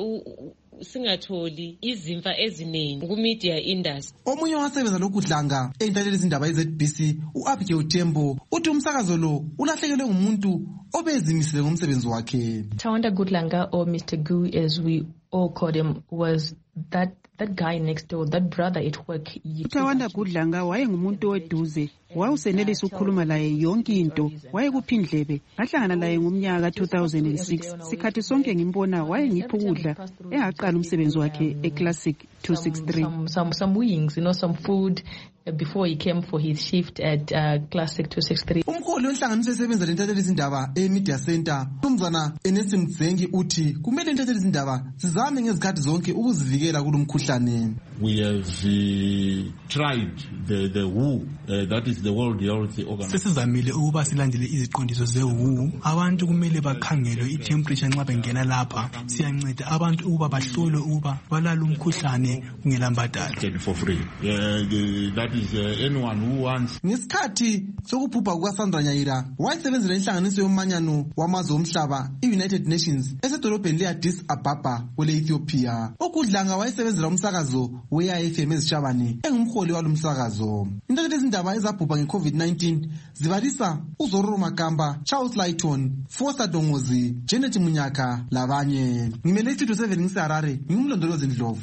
singatholi izimfa eziningi ku-media industry.
Omunye wasebenza loGudlanga eyintatheli izindaba i-Z B C u-Abigail Tembo uthi umsakazo lo ulahlekelwe ngumuntu obezimisele ngomsebenzi wakhe.
Tawanda Gudlanga, or Mister Gu as we all called him, was that that guy next door, that brother at work.
Tawanda Gudlanga wayengumuntu weduze, wawusenelisa ukukhuluma laye yonke into, wayekuphindlebe. Ngahlangana laye ngomnyaka two thousand six. Sikhathi sonke ngimbona wayengipha ukudla engaqala umsebenzi wakhe eClassic two sixty-three.
Some, some some wings, you know, some food before he came for his shift at uh, Classic two sixty-three.
Umkhulu wenhlanganiso esebenza lentatheli izindaba eMedia Center, umzana Enesim Mzengi uthi kumele intatheli izindaba sizame ngezikhathi zonke ukuzivikela kulomkhuhlane.
We have uh, tried the the W H O, uh, that is the World Health Organization.
Sesizamile ukuba silandele iziqondiso ze-W H O. Abantu kumele bakhangelwe i-temperature nxa bengena lapha. Siyanceda abantu ukuba bahlolwe ukuba balala umkhuhlane kungelambadala.
For free. Uh, the, that is uh, anyone who wants.
Ngesikhathi sokubhubha kukaSandra Nyaira wayesebenzela inhlanganiso yomanyano wamazwe omhlaba i-United Nations esedolobheni le-Addis Ababa kwele-Ethiopia. uGudlanga wayesebenzela umsakazo we-I F M ezishabane engumholi walo msakazo. Intatheli izindaba ezabhubha nge-COVID nineteen zibalisa uZororo Makamba, Charles Lighton, Foster Dongozi, Janet Munyaka labanye. Ngimele istudio seven ngise Harare, ngimlondolozi Ndlovu.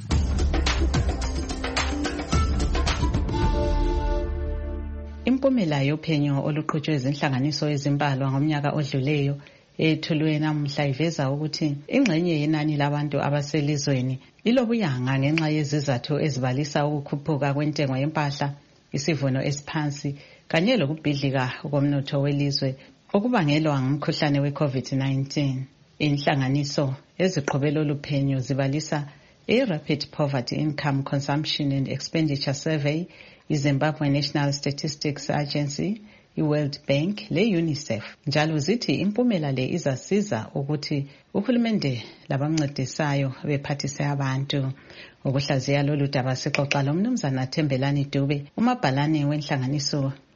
Impumela yophenyo oluqhutshwe izinhlanganiso ezimbalwa ngomnyaka odluleyo ethulwe namuhla iveza ukuthi ingxenye yenani labantu abaselizweni lilobuyanga ngenxa yezizathu ezibalisa ukukhuphuka kwentengo yempahla, isivuno esiphansi kanye lokubhidlika komnotho welizwe okubangelwa ngumkhuhlane we-COVID nineteen. Inhlanganiso eziqhubela oluphenyo zibalisa i-Rapid Poverty Income Consumption and Expenditure Survey, iZimbabwe National Statistics Agency, iWorld Bank le-UNICEF. Njalo zithi impumela le izasiza ukuthi uhulumende labamncedisayo bephathise abantu. Ukuhlaziya lolu daba sixoxa lomnumzana Thembelani Dube, umabhalane wenhlanganiso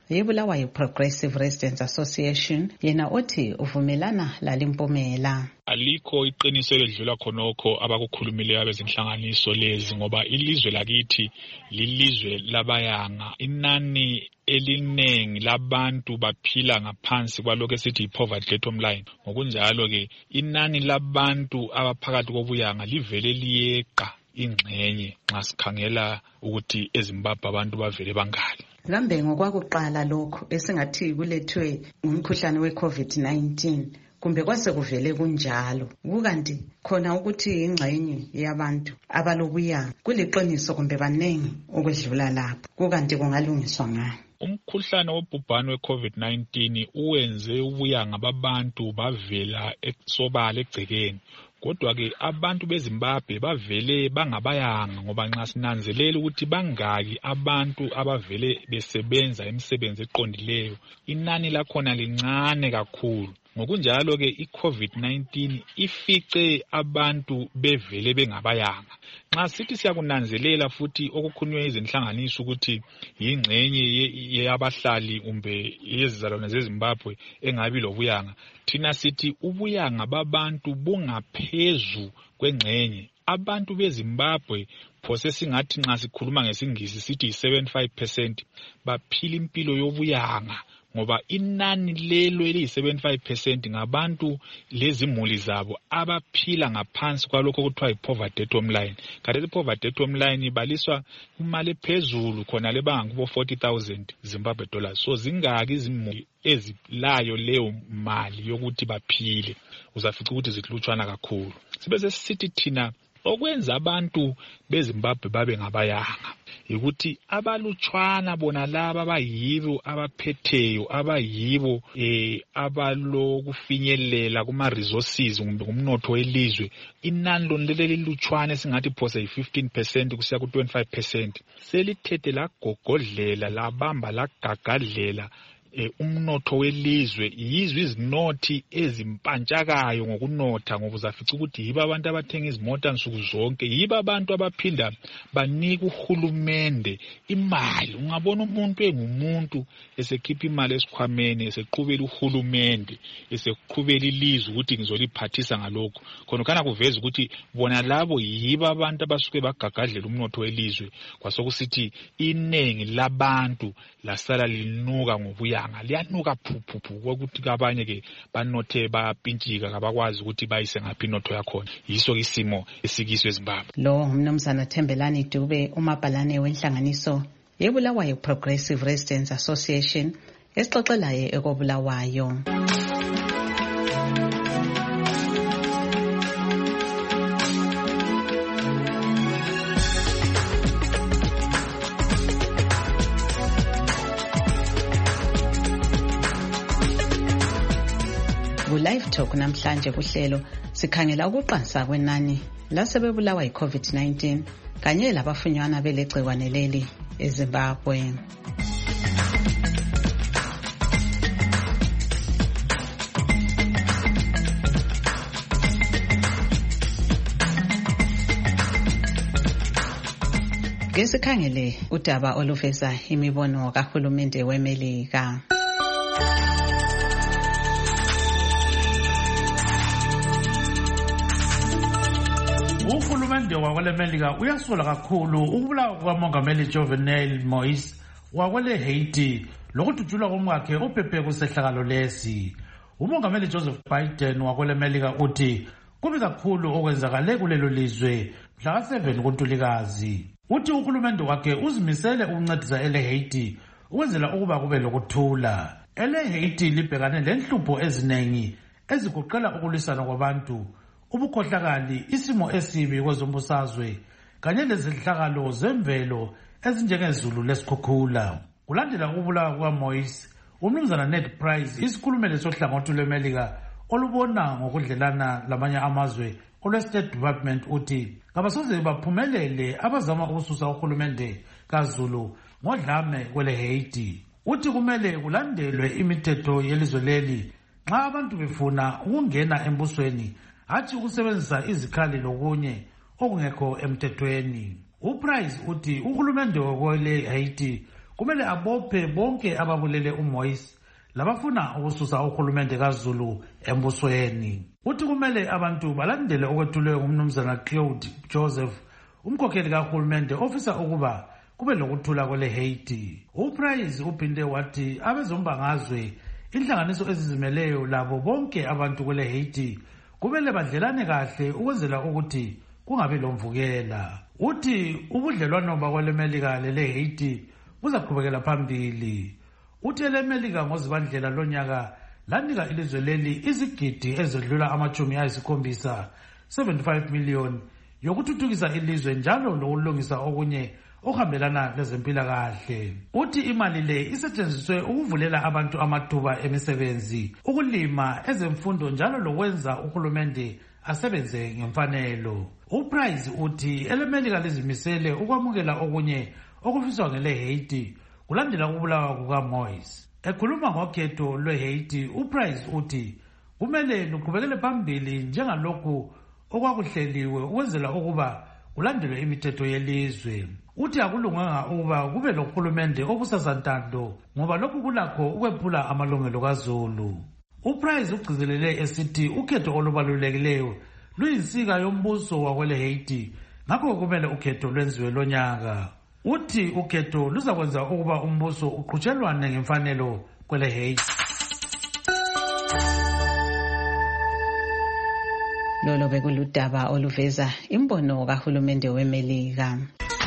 yebulawayo Progressive Residents Association, yena othi uvumelana lalimpumela.
Alikho iqiniso eledlula khonokho abakukhulumileyo abezinhlanganiso lezi, ngoba ilizwe lakithi lilizwe labayanga. Inani elinengi labantu baphila ngaphansi kwalokho esithi i-poverty bottom line. Ngokunjalo ke inani labantu abaphakathi kobuyanga livele liyeqa ingxenye nxa sikhangela ukuthi eZimbabwe abantu bavele bangaki.
Kambe ngokwakuqala lokho esingathi kulethwe umkhuhlane we-COVID nineteen, kumbe kwase kuvele kunjalo, kukanti khona ukuthi ingxenye yabantu abalobuyanga kuliqiniso kumbe banengi ukwedlula lapho, kukanti kungalungiswa ngani?
Umkhuhlane wobhubhane we-COVID nineteen uwenze ubuyanga babantu bavela eksobala egcekeni. Kodwa ke abantu beZimbabwe bavele bangabayanga, ngoba nxa sinanzelela ukuthi bangaki abantu abavele besebenza imisebenzi eqondileyo, inani lakhona lincane kakhulu. Ngokunjalo ke i-COVID nineteen ifice abantu bevele bengabayanga. Nxa sithi siyakunanzelela futhi okukhulunywe izinhlanganiso ukuthi yingxenye yabahlali kumbe yezizalwane zeZimbabwe engabi lobuyanga, thina sithi ubuyanga babantu bungaphezu kwengxenye. Abantu beZimbabwe phose singathi nxa sikhuluma ngesingisi sithi seventy-five percent baphila impilo yobuyanga, ngoba inani lelo eliyi-seventy-five percent ngabantu lezimuli zabo abaphila ngaphansi kwalokho okuthiwa yi-poverty bottom line. Kanti i-poverty bottom line ibaliswa imali ephezulu khona lebangakubo forty thousand Zimbabwe dollars. So zingaki izimuli ezilayo leyo mali yokuthi baphile? Uzafica ukuthi zihlutshwana kakhulu. Sibe sesithi thina okwenza abantu beZimbabwe babe ngabayanga ukuthi abalutshwana bona laba abayibo abaphetheyo, abayibo eh abalokufinyelela kuma resources kumbe kumnotho welizwe, inani lonlele lilutshwane singathi phose yi-fifteen percent kusiya ku twenty-five percent selithethe lagogodlela labamba lagagadlela Eh, umnotho welizwe. Yizwe izinothi ezimpantshakayo ngokunotha, ngoba uzafica ukuthi yiba abantu abathenga izimota nsuku zonke, yiba abantu abaphinda banika uhulumende imali. Ungabona umuntu engumuntu esekhipha imali esikhwameni eseqhubela uhulumende, eseqhubela ilizwe ukuthi ngizoliphathisa ngalokho, khona kana kuveza ukuthi bona labo yiba abantu abasuke bagagadlela umnotho welizwe, kwasokusithi inengi labantu lasala linuka ngobuyanga. Liyanuka phuphu ukuthi kabanye ke banothe bapintshika kabakwazi ukuthi bayise ngaphi inotho yakhona. Yiso isimo esikiswe eZimbabwe.
Lo ngumnumzana Thembelani Dube, umabhalane wenhlanganiso yebulawayo Progressive Residents Association, esixoxelayo ekobulawayo. Live Talk namhlanje kuhlelo sikhangela ukuqansa kwenani lasebebulawa yi-COVID nineteen kanye labafunyanwa belegciwane leli eZimbabwe. Ngesikhangele udaba oluveza imibono kahulumende weMelika.
Uhulumende wakwelemelika uyasola kakhulu ukubulawa kukamongameli Jovenel Moise wakwele Haiti lokudutshulwa komkakhe ophephe kusehlakalo lesi. Umongameli Joseph Biden wakwelemelika uthi kubi kakhulu okwenzakale kulelo lizwe mhla seven kuNtulikazi. Uthi uhulumende wakhe uzimisele ukuncedisa ele Haiti ukwenzela ukuba kube lokuthula. Ele Haiti libhekane lenhlupho ezinengi ezigoqela ukulwisana kwabantu, ubukhohlakali, isimo esibi kwezombusazwe kanye lezihlakalo zemvelo ezinjengezulu lesikhukhula. Kulandela ukubulawa kukaMoise, umnumzana Ned Price, isikhulumeli sohlangothi lweMelika olubona ngokudlelana lamanye amazwe olwe-State Department, uthi kabasoze baphumelele abazama ukususa uhulumende kaZulu ngodlame kwele Haiti. Uthi kumele kulandelwe imithetho yelizwe leli nxa abantu befuna ukungena embusweni, hathi ukusebenzisa izikhali lokunye okungekho emthethweni. UPrice uthi uhulumende wakwele Haiti kumele abophe bonke ababulele uMoise labafuna ukususa uhulumende kaZulu embusweni. Uthi kumele abantu balandele okwethulwe ngumnumzana Claude Joseph, umkhokheli kahulumende ofisa ukuba kube lokuthula kwele Haiti. UPrice uphinde wathi abezombangazwe inhlanganiso ezizimeleyo labo bonke abantu kwele Haiti kumele badlelane kahle ukwenzela ukuthi kungabi lomvukela. Uthi ubudlelwano bakwele Melika lele Haiti buzaqhubekela phambili. Uthi ele Melika ngozibandlela lonyaka lanika ilizwe leli izigidi ezedlula amachumi ayisikhombisa seventy-five million yokuthuthukisa ilizwe njalo lokulungisa okunye okuhambelana lezempilakahle. Uthi imali le isetshenziswe ukuvulela abantu amathuba emisebenzi, ukulima, ezemfundo njalo lokwenza uhulumende asebenze ngemfanelo. UPrice uthi elemelika lizimisele ukwamukela okunye okufiswa ngele Haiti kulandela ukubulawa kukaMoise. Ekhuluma ngokhetho lweHaiti, uPrice uthi kumele luqhubekele phambili njengalokhu okwakuhleliwe ukwenzela ukuba kulandelwe imithetho yelizwe. Uthi akulunganga ukuba kube lohulumende obusazantando ngoba lokhu kulakho ukwephula amalungelo kaZulu. UPrice ugcizelele esithi ukhetho olubalulekileyo luyinsika yombuso wakwele Haiti, ngakho kumele ukhetho lwenziwe lonyaka. Uthi ukhetho luzakwenza ukuba umbuso uqhutshelwane ngemfanelo kwele Haiti.
Lolo bekuludaba oluveza imbono kahulumende weMelika.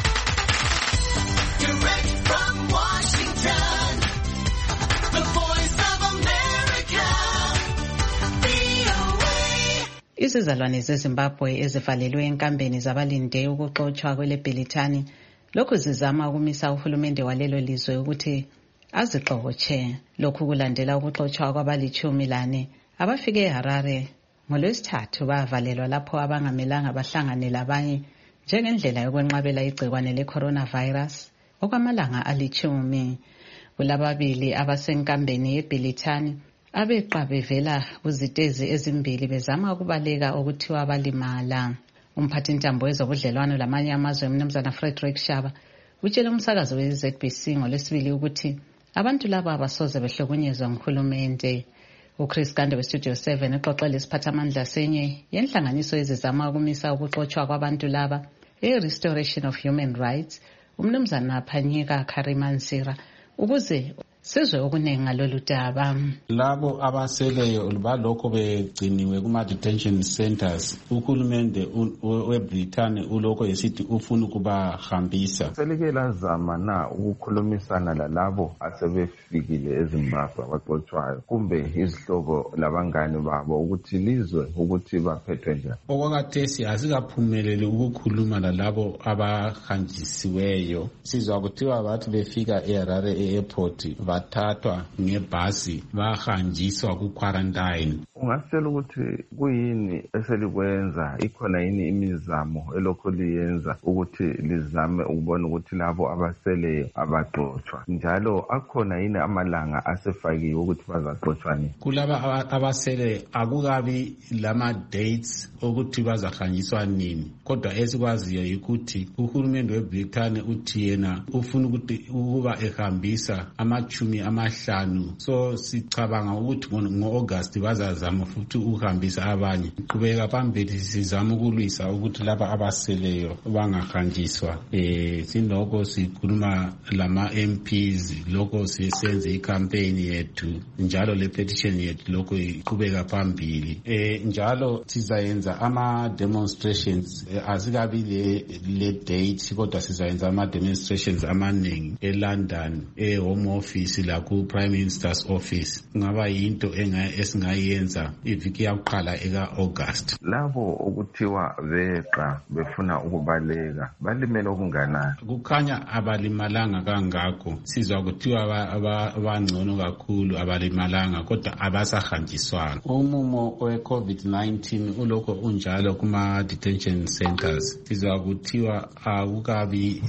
Izizalwane zeZimbabwe ezivalelwe enkambeni zabalinde ukuxotshwa kwele Bhilithani lokhu zizama ukumisa uhulumende walelo lizwe ukuthi azixotshe. Lokhu kulandela ukuxotshwa kwabalichumi lane abafike eHarare ngoLwesithathu bavalelwa lapho abangamelanga bahlangane labanye njengendlela yokwenqabela igcikwane le-coronavirus okwamalanga alichumi. Kulababili abasenkambeni yeBhilithani abeqa bevela kuzitezi ezimbili bezama ukubaleka okuthiwa balimala. Umphathintambo wezobudlelwano lamanye amazwe uMnumzana Frederick Shaba utshele umsakazo we-Z B C ngoLwesibili ukuthi abantu laba abasoze behlukunyezwa nguhulumende. uChris Gande weStudio seven uxoxele isiphathamandla senye yenhlanganiso ezizama ukumisa ukuxotshwa kwabantu laba e-Restoration of Human Rights uMnumzana Phanyika Karimansira ukuze sizwe okuningi ngalolu daba.
Labo abaseleyo balokho begciniwe kuma detention centers, uhulumende weBrithani ulokho yesithi ufuna ukubahambisa.
Selike lazama na ukukhulumisana lalabo asebefikile eZimbabwe abaxotshwayo kumbe izihlobo labangani babo ukuthi lizwe ukuthi baphethwe njani?
Okwakhathesi asikaphumeleli ukukhuluma lalabo abahanjisiweyo. Sizwa kuthiwa bathi befika eHarare e-airport bathathwa ngebhasi bahanjiswa ku-quarantine.
Ungasitshela ukuthi kuyini eselikwenza, ikhona yini imizamo elokhu liyenza ukuthi lizame ukubona ukuthi labo abaseleyo abaxotshwa, njalo akhona yini amalanga asefakiwe ukuthi bazaxotshwa nini?
Kulaba abasele akukabi lama dates ukuthi bazahanjiswa nini, kodwa esikwaziyo ukuthi uhulumende weBrithani uthi yena ufuna ukuthi ukuba ehambisa amachumi amahlanu. So sicabanga ukuthi ngo-August bazazama futhi uhambisa abanye. Qhubeka phambili sizama ukulwisa ukuthi laba abaseleyo bangahanjiswa. Eh sinoko sikhuluma lama M Ps, lokho sisenze icampaign yethu njalo le petition yethu lokho iqhubeka phambili. Eh njalo sizayenza ama demonstrations, asikabi le, le date kodwa sizayenza ama demonstrations amaningi eLondon, eHome Office la ku Prime Minister's Office. Ngaba yinto esingayenza iviki yakuqala eka August.
Labo ukuthiwa beqa befuna ukubaleka balimele okunganani?
Kukhanya abalimalanga kangakho. Sizwa kuthiwa abangcono kakhulu abalimalanga kodwa abasahanjiswanga. Umumo we-COVID nineteen ulokho unjalo kuma detention centers. Sizwa kuthiwa akukabi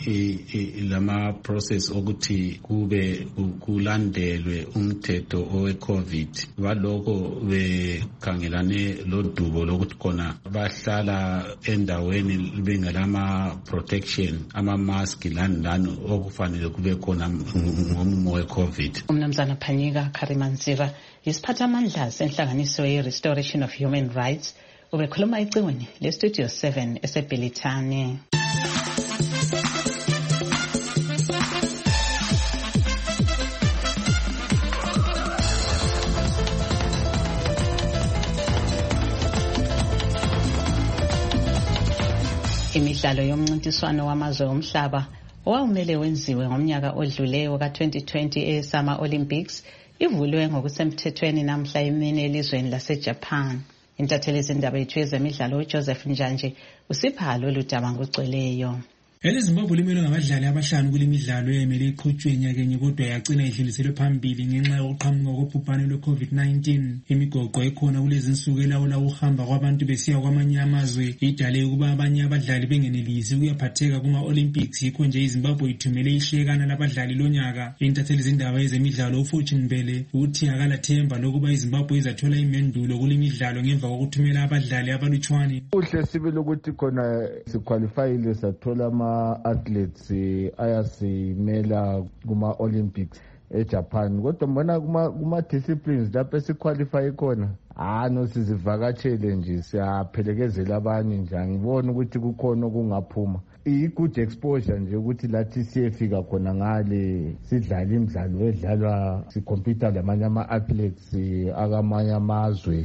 lama process ukuthi kube kulandelwe umthetho owe-COVID. Balokho be bekhangelane lodubo lokuthi khona bahlala endaweni bengelama protection ama-mask lani lani okufanele kube khona ngomumo we-COVID.
Umnumzana Phanyika Kharimansira yisiphathamandla senhlanganiso ye-Restoration of Human Rights ubekhuluma ecingweni le-Studio seven esebhelithani. Imidlalo yomncintiswano wamazwe omhlaba owawumele wenziwe ngomnyaka odluleyo ka twenty twenty e-Summer Olympics ivulwe ngokusemthethweni namhla emini elizweni laseJapan. Intatheli zindaba yethu yezemidlalo uJoseph Njanje usipha lolu daba ngocweleyo.
EleZimbabwe limelwe ngabadlali abahlanu kule midlalo emele iqhutshwe nyakenye kodwa yagcina idluliselwe phambili ngenxa yokuqhamuka kobhubhane lwe-COVID nineteen. Imigoqo ekhona kulezi nsuku elawula ukuhamba kwabantu besiya kwamanye amazwe idale ukuba abanye abadlali bengenelisi ukuyaphatheka kuma-Olympics. Yikho nje iZimbabwe ithumele ihlekana labadlali lonyaka. Intatheli zindaba yezemidlalo uFortune Mbele uthi akalathemba lokuba iZimbabwe izathola imendulo kule midlalo ngemva kokuthumela abadlali abalutshwane.
Kuhle sibili ukuthi khona siqualifyile sathola ama athletes ayasimela kuma-Olympics eJapan, kodwa mbona kuma-disciplines lapho esiqualify khona hano sizivakatshele nje siyaphelekezela abanye nje. Angibona ukuthi kukhona okungaphuma, i-good exposure nje ukuthi lathi siyefika khona ngale sidlala imidlalo edlalwa sikhompyutha lamanye ama-athletes akamanye amazwe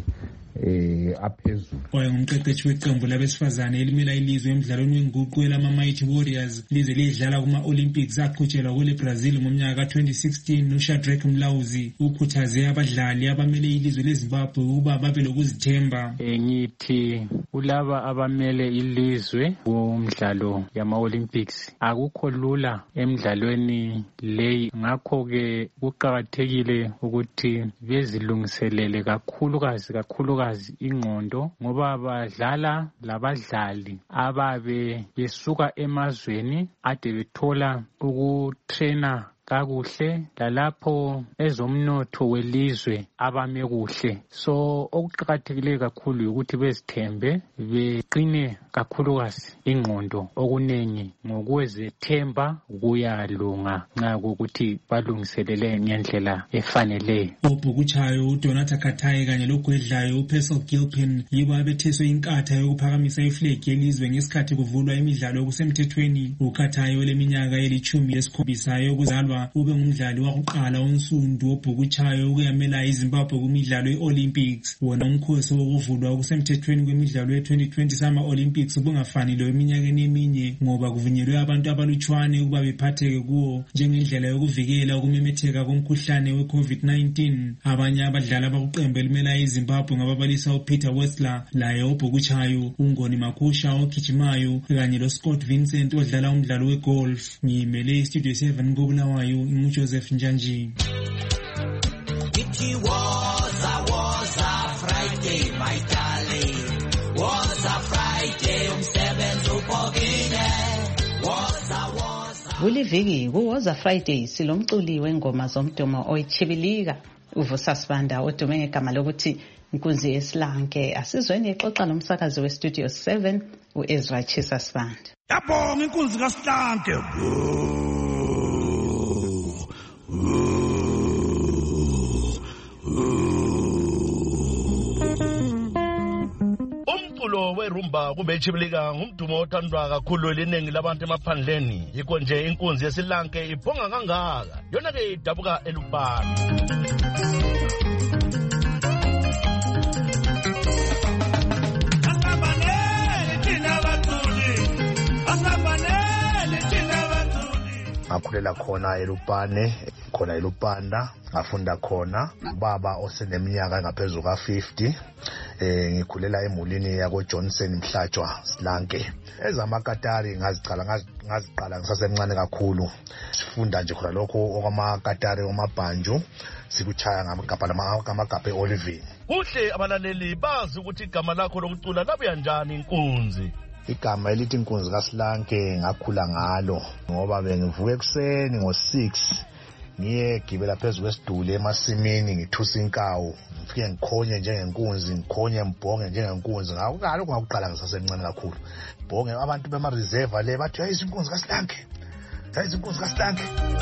eh aphezulu.
Owayengumqeqeshi weqembu labesifazane elimela ilizwe emidlalweni wenguqu elama-Mighty Warriors lize lidlala kuma-Olympics aqhutshelwa kwele Brazil ngomnyaka ka twenty sixteen uShadrack Mlauzi ukhuthaze abadlali abamele ilizwe leZimbabwe ukuba babe lokuzithemba.
Ngithi kulaba abamele ilizwe kumdlalo yama-Olympics akukho lula emidlalweni leyi, ngakho-ke kuqakathekile ukuthi bezilungiselele kakhulukazi kakhulukazi ingqondo, ngoba badlala labadlali ababe besuka emazweni ade bethola ukutrena kakuhle lalapho ezomnotho welizwe abame kuhle. So okuqakathekileyo kakhulu ukuthi bezithembe, beqine kakhulukazi ingqondo, okunengi ngokwezethemba kuyalunga nxa ukuthi balungiselele ngendlela efaneleyo.
Obhukutshayo uDonata Katayi kanye logwedlayo uPercel Gilpin yibo abetheswe inkatha yokuphakamisa iflegi yelizwe ngesikhathi kuvulwa imidlalo yokusemthethweni. uKatayi oleminyaka elitshumi lesikhombisa yokuzalwa ube ngumdlali wakuqala onsundu obhukutshayo ukuyamela iZimbabwe kumidlalo ye-Olympics. Wona umkhosi wokuvulwa okusemthethweni kwemidlalo ye-twenty twenty Summer Olympics ubungafani loweminyakeni eminye ngoba kuvunyelwe abantu abalutshwane ukuba bephatheke kuwo njengendlela yokuvikela ukumemetheka komkhuhlane we-COVID nineteen. Abanye abadlali abakuqembu elimela iZimbabwe ngababalisa uPeter Westler, laye obhukutshayo, uNgoni Makusha ogijimayo kanye loScott Vincent odlala umdlalo wegolf. Ngiyimele iStudio seven koBulawayo, uJoseph Njanji.
It was a was a Friday, my darling. Was a Friday, umsebenzi ubhokile. Was a was a
Kuliviki kuwoza Friday silomculi wengoma zomdumo oyichibilika uVusasibanda odume ngegama lokuthi Nkunzi Esilanke. Asizweni exoxa nomsakazi weStudio seven uEzra Chisa Sibanda.
Yabonga inkunzi kaSihlanke. Umculo werumba kumbe ichibilika ngumdumo othandwa kakhulu eliningi labantu emaphandleni. Yikho nje inkunzi yesilanke ibhonga kangaka, yona ke idabuka elubani.
Ngakhulela khona eLupane, khona eLupanda, ngafunda khona. Baba oseneminyaka ngaphezulu ka fifty, eh ngikhulela emulini yako Johnson Mhlatshwa Silanke. Ezamakatari ngazicala ngaziqala ngisasemncane kakhulu. Sifunda nje khona lokho okwamakatari omabhanju, sikuchaya ngamagabha lamagabha eOlive.
Kuhle abalaleli bazi ukuthi igama lakho lokucula labuya njani inkunzi.
Igama elithi Nkunzi kaSihlanke ngakhula ngalo ngoba bengivuka ekseni ngo six ngiyegibela phezu kwesiduli emasimini ngithusa inkawu ngifike ngikhonye njengenkunzi ngikhonye mbhonge njengenkunzi ngalokho ngakuqala ngisasemncane kakhulu mbhonge abantu bema-reserve le bathi yayizi inkunzi kaSihlanke yayizi inkunzi kaSihlanke.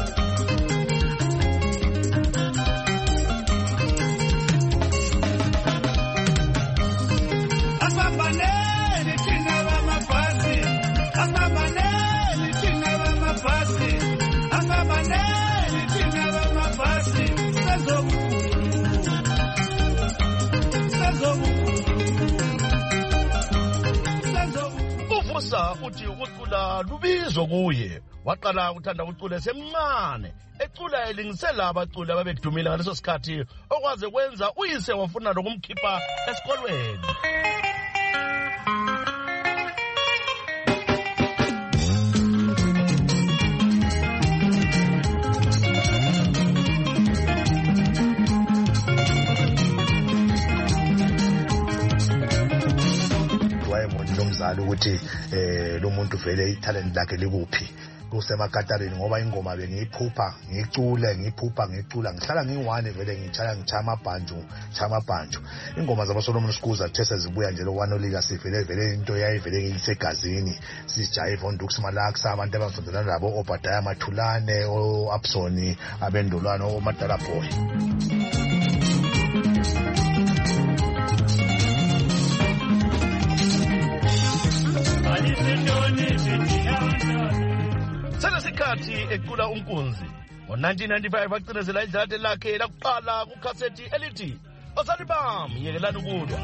Uthi ukucula lubizo kuye waqala ukuthanda ukucula esemncane ecula elingisela abaculi ababedumile ngaleso sikhathi okwaze kwenza uyise wafuna lokumkhipha esikolweni.
Umzali ukuthi eh lo muntu vele italent lakhe likuphi kusemakatareni ngoba ingoma bengiyiphupha ngicule ngiphupha ngicula ngihlala ngiyi-one vele ngitshaya ngitshaya amabhanju ngitshaya amabhanju. Ingoma zabaSolomon Skuza the sezibuya nje lo wanolika sivele vele into yayivele ngilisegazini sijayiva uNdux Malaksa abantu abafundana nabo Obadiah Mathulane o-Absoni abendolwane oMadala Boy.
Selesikhathi ecula unkunzi ngo-nineteen ninety-five acinezela idlate lakhe lakuqala kukhasethi elithi Osali Bam yekelani ukulwa.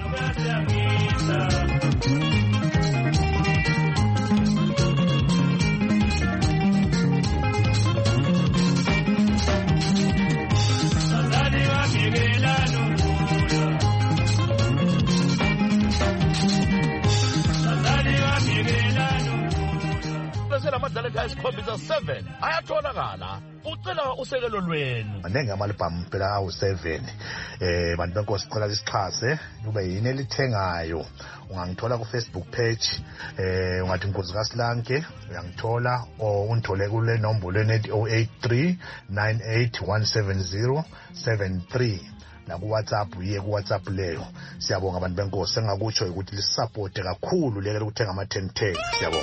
Amadlala ayisikhombisa seven ayatholakala ucela usekelo lwenu.
Manenge ama-album phela awu-seven eh bantu benkosi sicela lisixhase kube yini elithengayo ungangithola ku-Facebook page eh ungathi Nkunzi kaSihlanke uyangithola o undithole kule nombolo ethi oh eight three nine eight one seven zero seven three na ku-WhatsApp yiye ku-WhatsApp leyo. Siyabonga abantu benkosi sengakutsho ukuthi lisupporte kakhulu leke ukuthenga ama-ten ten. Siyabonga.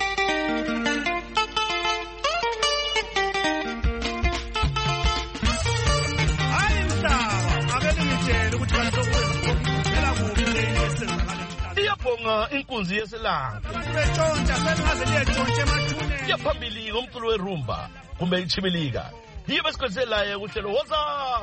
Inkunzi yeSihlanke yaphambili ngomculo werumba kumbe ichibilika yiyo besikhoselayo kuhlelo woza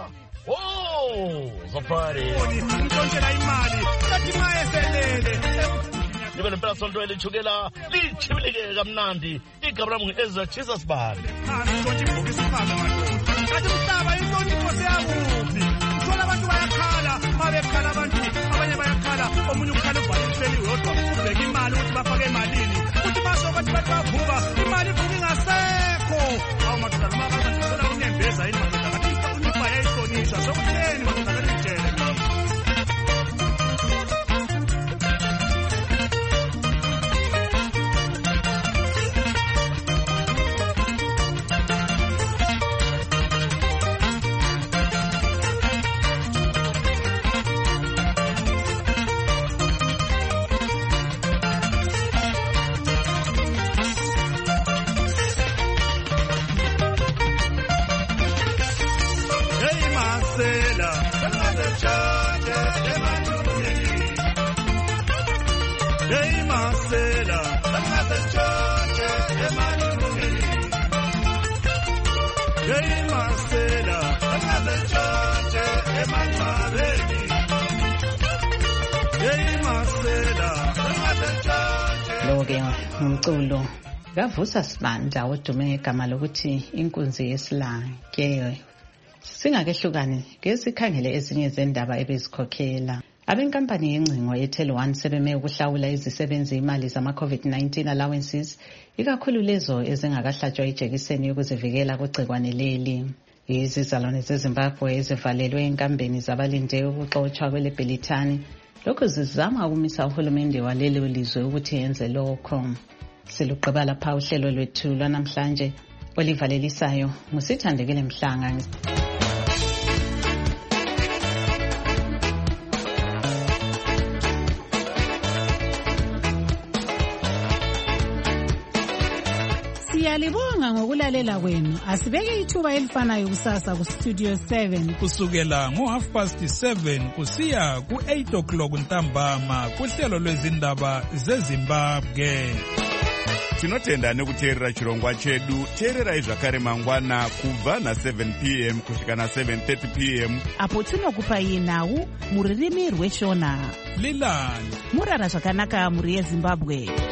oh Safari ntontela imali kathi mayeselele libe nempela sonto elichukela lichibilike kamnandi igama lami ngu-Ezra Jesus Bane ntonto ibhokisi phaza madoda kathi umhlaba intonto inkosi yakuphi uthola abantu bayakhala mabekhala abantu abanye bayakhala omunye ukhala ubhaliseli yodwa ubheka imali ukuthi bafake emalini ukuthi basho ukuthi bathi bavuka imali ivuka ingasekho awu madoda noma abantu bathola unembeza yini madoda kathi unyumba yayihlonishwa sokutheni madoda kathi ngitshele
Lo-ke umculo kaVusa Sibanda odume ngegama lokuthi Inkunzi yeSihlanke. Singakehlukani ke sikhangele ezinye zendaba ebezikhokhela. Abenkampani yencingo eTel one sebeme ukuhlawula izisebenzi imali zama-COVID nineteen allowances ikakhulu lezo ezingakahlatshwa ijekiseni yokuzivikela kugcikwane leli. Izizalwane zeZimbabwe ezivalelwe enkambeni zabalinde ukuxotshwa kwelebhelithani lokhu zizama ukumisa uhulumende walelo lizwe ukuthi yenze lokho. Siluqeba lapha uhlelo lwethu lwanamhlanje olivalelisayo ngusithandekile Mhlanga.
Siyalibonga ngokulalela kwenu. Asibeke ithuba elifanayo kusasa ku Studio seven
kusukela ngo half past seven kusiya ku eight o'clock ntambama kuhlelo lwezindaba zeZimbabwe.
Tinotenda nekuteerera chirongwa chedu. Teererai zvakare mangwana kubva na seven p m kusvika na seven thirty p m
apo tinokupai nhau muririmi rweshona.
Lilani
murara zvakanaka muri yeZimbabwe.